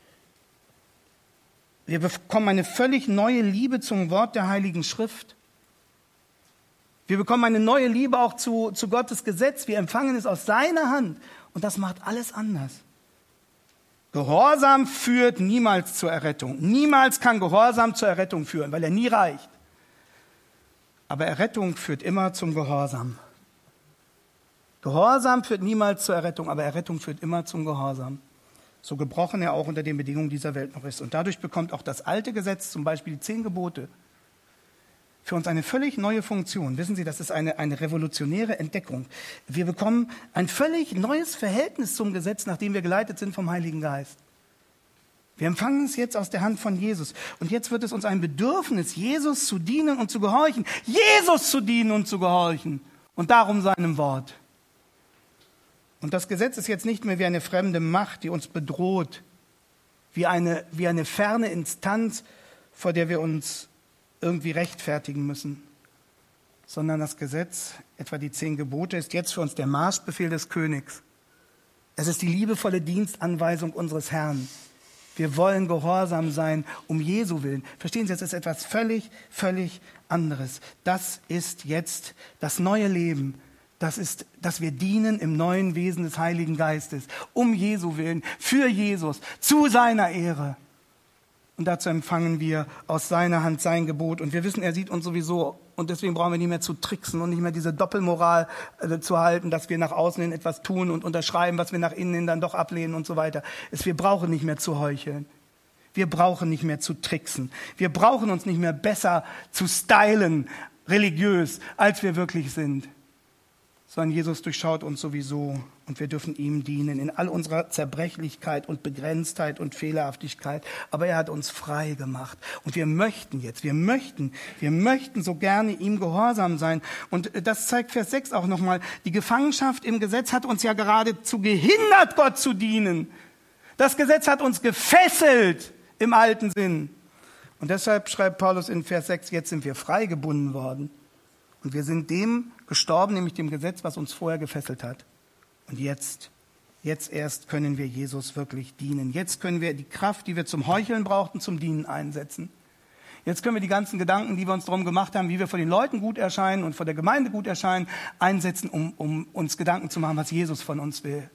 Wir bekommen eine völlig neue Liebe zum Wort der Heiligen Schrift. Wir bekommen eine neue Liebe auch zu, zu Gottes Gesetz. Wir empfangen es aus seiner Hand. Und das macht alles anders. Gehorsam führt niemals zur Errettung. Niemals kann Gehorsam zur Errettung führen, weil er nie reicht. Aber Errettung führt immer zum Gehorsam. Gehorsam führt niemals zur Errettung, aber Errettung führt immer zum Gehorsam. So gebrochen er auch unter den Bedingungen dieser Welt noch ist. Und dadurch bekommt auch das alte Gesetz, zum Beispiel die zehn Gebote, für uns eine völlig neue Funktion. Wissen Sie, das ist eine, eine revolutionäre Entdeckung. Wir bekommen ein völlig neues Verhältnis zum Gesetz, nachdem wir geleitet sind vom Heiligen Geist. Wir empfangen es jetzt aus der Hand von Jesus. Und jetzt wird es uns ein Bedürfnis, Jesus zu dienen und zu gehorchen. Jesus zu dienen und zu gehorchen. Und darum seinem Wort. Und das Gesetz ist jetzt nicht mehr wie eine fremde Macht, die uns bedroht. Wie eine, wie eine ferne Instanz, vor der wir uns irgendwie rechtfertigen müssen, sondern das Gesetz, etwa die zehn Gebote, ist jetzt für uns der Marschbefehl des Königs. Es ist die liebevolle Dienstanweisung unseres Herrn. Wir wollen gehorsam sein, um Jesu willen. Verstehen Sie, es ist etwas völlig, völlig anderes. Das ist jetzt das neue Leben. Das ist, dass wir dienen im neuen Wesen des Heiligen Geistes, um Jesu willen, für Jesus, zu seiner Ehre. Und dazu empfangen wir aus seiner Hand sein Gebot. Und wir wissen, er sieht uns sowieso. Und deswegen brauchen wir nicht mehr zu tricksen und nicht mehr diese Doppelmoral äh, zu halten, dass wir nach außen hin etwas tun und unterschreiben, was wir nach innen hin dann doch ablehnen und so weiter. Es, wir brauchen nicht mehr zu heucheln. Wir brauchen nicht mehr zu tricksen. Wir brauchen uns nicht mehr besser zu stylen, religiös, als wir wirklich sind. sondern Jesus durchschaut uns sowieso und wir dürfen ihm dienen in all unserer Zerbrechlichkeit und Begrenztheit und Fehlerhaftigkeit. Aber er hat uns frei gemacht und wir möchten jetzt, wir möchten, wir möchten so gerne ihm gehorsam sein. Und das zeigt Vers sechs auch nochmal, die Gefangenschaft im Gesetz hat uns ja geradezu gehindert, Gott zu dienen. Das Gesetz hat uns gefesselt im alten Sinn. Und deshalb schreibt Paulus in Vers sechs, jetzt sind wir frei gebunden worden. Und wir sind dem gestorben, nämlich dem Gesetz, was uns vorher gefesselt hat. Und jetzt, jetzt erst können wir Jesus wirklich dienen. Jetzt können wir die Kraft, die wir zum Heucheln brauchten, zum Dienen einsetzen. Jetzt können wir die ganzen Gedanken, die wir uns darum gemacht haben, wie wir vor den Leuten gut erscheinen und vor der Gemeinde gut erscheinen, einsetzen, um, um uns Gedanken zu machen, was Jesus von uns will.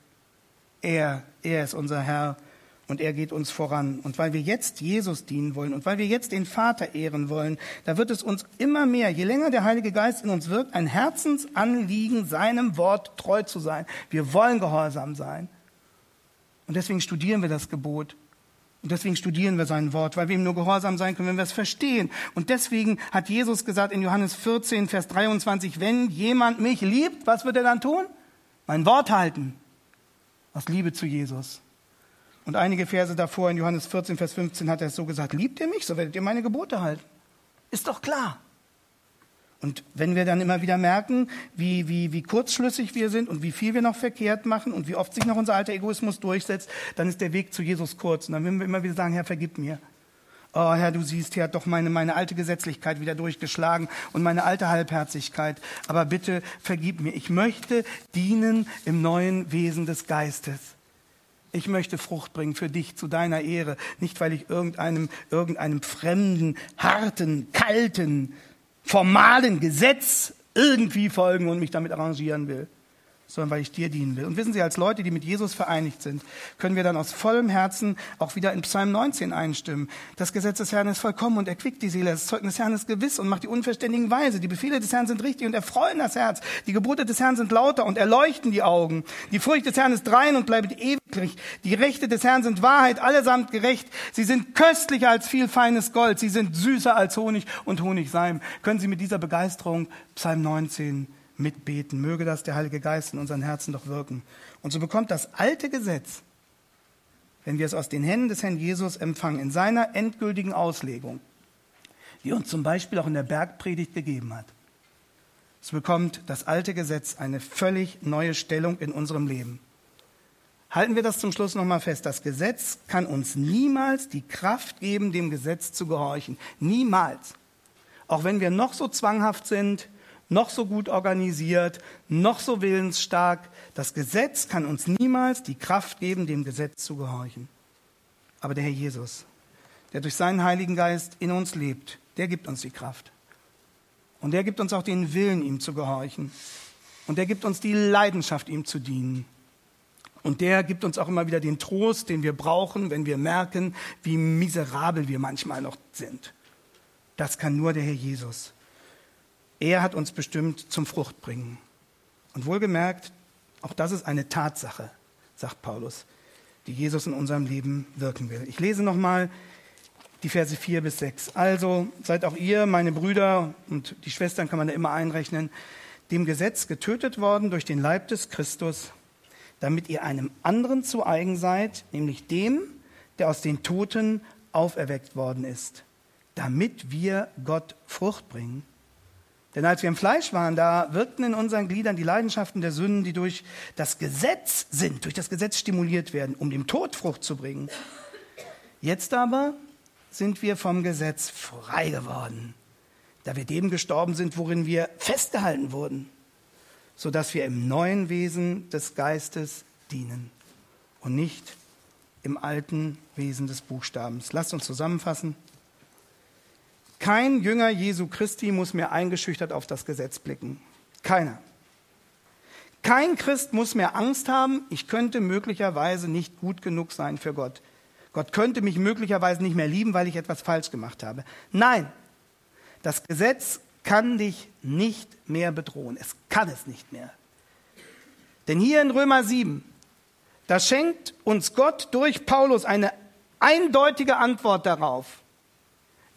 Er, er ist unser Herr. Und er geht uns voran. Und weil wir jetzt Jesus dienen wollen und weil wir jetzt den Vater ehren wollen, da wird es uns immer mehr, je länger der Heilige Geist in uns wirkt, ein Herzensanliegen, seinem Wort treu zu sein. Wir wollen gehorsam sein. Und deswegen studieren wir das Gebot. Und deswegen studieren wir sein Wort, weil wir ihm nur gehorsam sein können, wenn wir es verstehen. Und deswegen hat Jesus gesagt in Johannes vierzehn, Vers dreiundzwanzig, wenn jemand mich liebt, was wird er dann tun? Mein Wort halten. Aus Liebe zu Jesus. Und einige Verse davor in Johannes vierzehn, Vers fünfzehn hat er es so gesagt, liebt ihr mich, so werdet ihr meine Gebote halten. Ist doch klar. Und wenn wir dann immer wieder merken, wie, wie, wie kurzschlüssig wir sind und wie viel wir noch verkehrt machen und wie oft sich noch unser alter Egoismus durchsetzt, dann ist der Weg zu Jesus kurz. Und dann werden wir immer wieder sagen, Herr, vergib mir. Oh Herr, du siehst, hier hat doch meine, meine alte Gesetzlichkeit wieder durchgeschlagen und meine alte Halbherzigkeit. Aber bitte vergib mir. Ich möchte dienen im neuen Wesen des Geistes. Ich möchte Frucht bringen für dich, zu deiner Ehre. Nicht, weil ich irgendeinem, irgendeinem fremden, harten, kalten, formalen Gesetz irgendwie folgen und mich damit arrangieren will, sondern weil ich dir dienen will. Und wissen Sie, als Leute, die mit Jesus vereinigt sind, können wir dann aus vollem Herzen auch wieder in Psalm neunzehn einstimmen. Das Gesetz des Herrn ist vollkommen und erquickt die Seele. Das Zeugnis des Herrn ist gewiss und macht die Unverständigen weise. Die Befehle des Herrn sind richtig und erfreuen das Herz. Die Gebote des Herrn sind lauter und erleuchten die Augen. Die Furcht des Herrn ist rein und bleibt ewiglich. Die Rechte des Herrn sind Wahrheit, allesamt gerecht. Sie sind köstlicher als viel feines Gold. Sie sind süßer als Honig und Honigseim. Können Sie mit dieser Begeisterung Psalm neunzehn mitbeten. Möge das der Heilige Geist in unseren Herzen doch wirken. Und so bekommt das alte Gesetz, wenn wir es aus den Händen des Herrn Jesus empfangen, in seiner endgültigen Auslegung, die uns zum Beispiel auch in der Bergpredigt gegeben hat, so bekommt das alte Gesetz eine völlig neue Stellung in unserem Leben. Halten wir das zum Schluss nochmal fest. Das Gesetz kann uns niemals die Kraft geben, dem Gesetz zu gehorchen. Niemals. Auch wenn wir noch so zwanghaft sind, noch so gut organisiert, noch so willensstark. Das Gesetz kann uns niemals die Kraft geben, dem Gesetz zu gehorchen. Aber der Herr Jesus, der durch seinen Heiligen Geist in uns lebt, der gibt uns die Kraft. Und der gibt uns auch den Willen, ihm zu gehorchen. Und der gibt uns die Leidenschaft, ihm zu dienen. Und der gibt uns auch immer wieder den Trost, den wir brauchen, wenn wir merken, wie miserabel wir manchmal noch sind. Das kann nur der Herr Jesus. Er hat uns bestimmt zum Fruchtbringen. Und wohlgemerkt, auch das ist eine Tatsache, sagt Paulus, die Jesus in unserem Leben wirken will. Ich lese nochmal die Verse vier bis sechs. Also seid auch ihr, meine Brüder, und die Schwestern kann man da immer einrechnen, dem Gesetz getötet worden durch den Leib des Christus, damit ihr einem anderen zu eigen seid, nämlich dem, der aus den Toten auferweckt worden ist, damit wir Gott Frucht bringen. Denn als wir im Fleisch waren, da wirkten in unseren Gliedern die Leidenschaften der Sünden, die durch das Gesetz sind, durch das Gesetz stimuliert werden, um dem Tod Frucht zu bringen. Jetzt aber sind wir vom Gesetz frei geworden, da wir dem gestorben sind, worin wir festgehalten wurden, sodass wir im neuen Wesen des Geistes dienen und nicht im alten Wesen des Buchstabens. Lasst uns zusammenfassen. Kein Jünger Jesu Christi muss mehr eingeschüchtert auf das Gesetz blicken. Keiner. Kein Christ muss mehr Angst haben, ich könnte möglicherweise nicht gut genug sein für Gott. Gott könnte mich möglicherweise nicht mehr lieben, weil ich etwas falsch gemacht habe. Nein, das Gesetz kann dich nicht mehr bedrohen. Es kann es nicht mehr. Denn hier in Römer sieben, da schenkt uns Gott durch Paulus eine eindeutige Antwort darauf,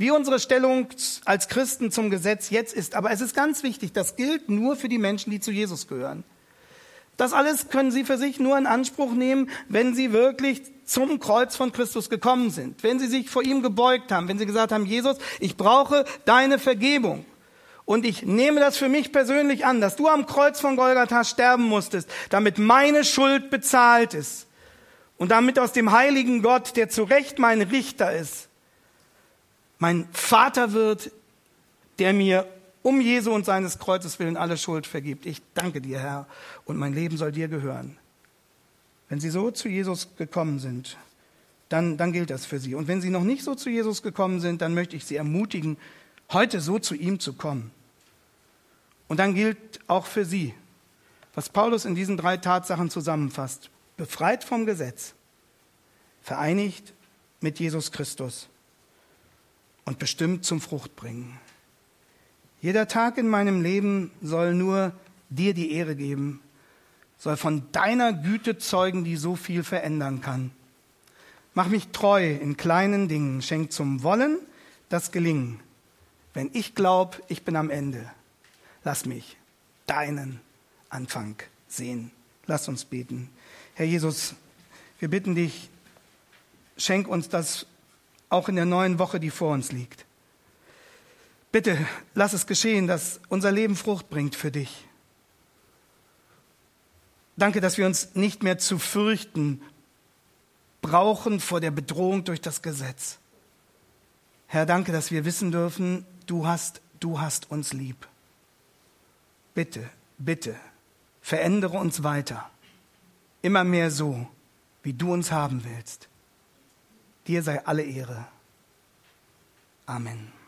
wie unsere Stellung als Christen zum Gesetz jetzt ist. Aber es ist ganz wichtig, das gilt nur für die Menschen, die zu Jesus gehören. Das alles können sie für sich nur in Anspruch nehmen, wenn sie wirklich zum Kreuz von Christus gekommen sind. Wenn sie sich vor ihm gebeugt haben, wenn sie gesagt haben, Jesus, ich brauche deine Vergebung. Und ich nehme das für mich persönlich an, dass du am Kreuz von Golgatha sterben musstest, damit meine Schuld bezahlt ist. Und damit aus dem heiligen Gott, der zu Recht mein Richter ist, mein Vater wird, der mir um Jesu und seines Kreuzes willen alle Schuld vergibt. Ich danke dir, Herr, und mein Leben soll dir gehören. Wenn Sie so zu Jesus gekommen sind, dann, dann gilt das für Sie. Und wenn Sie noch nicht so zu Jesus gekommen sind, dann möchte ich Sie ermutigen, heute so zu ihm zu kommen. Und dann gilt auch für Sie, was Paulus in diesen drei Tatsachen zusammenfasst. Befreit vom Gesetz, vereinigt mit Jesus Christus und bestimmt zum Fruchtbringen. Jeder Tag in meinem Leben soll nur dir die Ehre geben, soll von deiner Güte zeugen, die so viel verändern kann. Mach mich treu in kleinen Dingen, schenk zum Wollen das Gelingen. Wenn ich glaube, ich bin am Ende, lass mich deinen Anfang sehen. Lass uns beten. Herr Jesus, wir bitten dich, schenk uns das auch in der neuen Woche, die vor uns liegt. Bitte, lass es geschehen, dass unser Leben Frucht bringt für dich. Danke, dass wir uns nicht mehr zu fürchten brauchen vor der Bedrohung durch das Gesetz. Herr, danke, dass wir wissen dürfen, du hast, du hast uns lieb. Bitte, bitte, verändere uns weiter. Immer mehr so, wie du uns haben willst. Dir sei alle Ehre. Amen.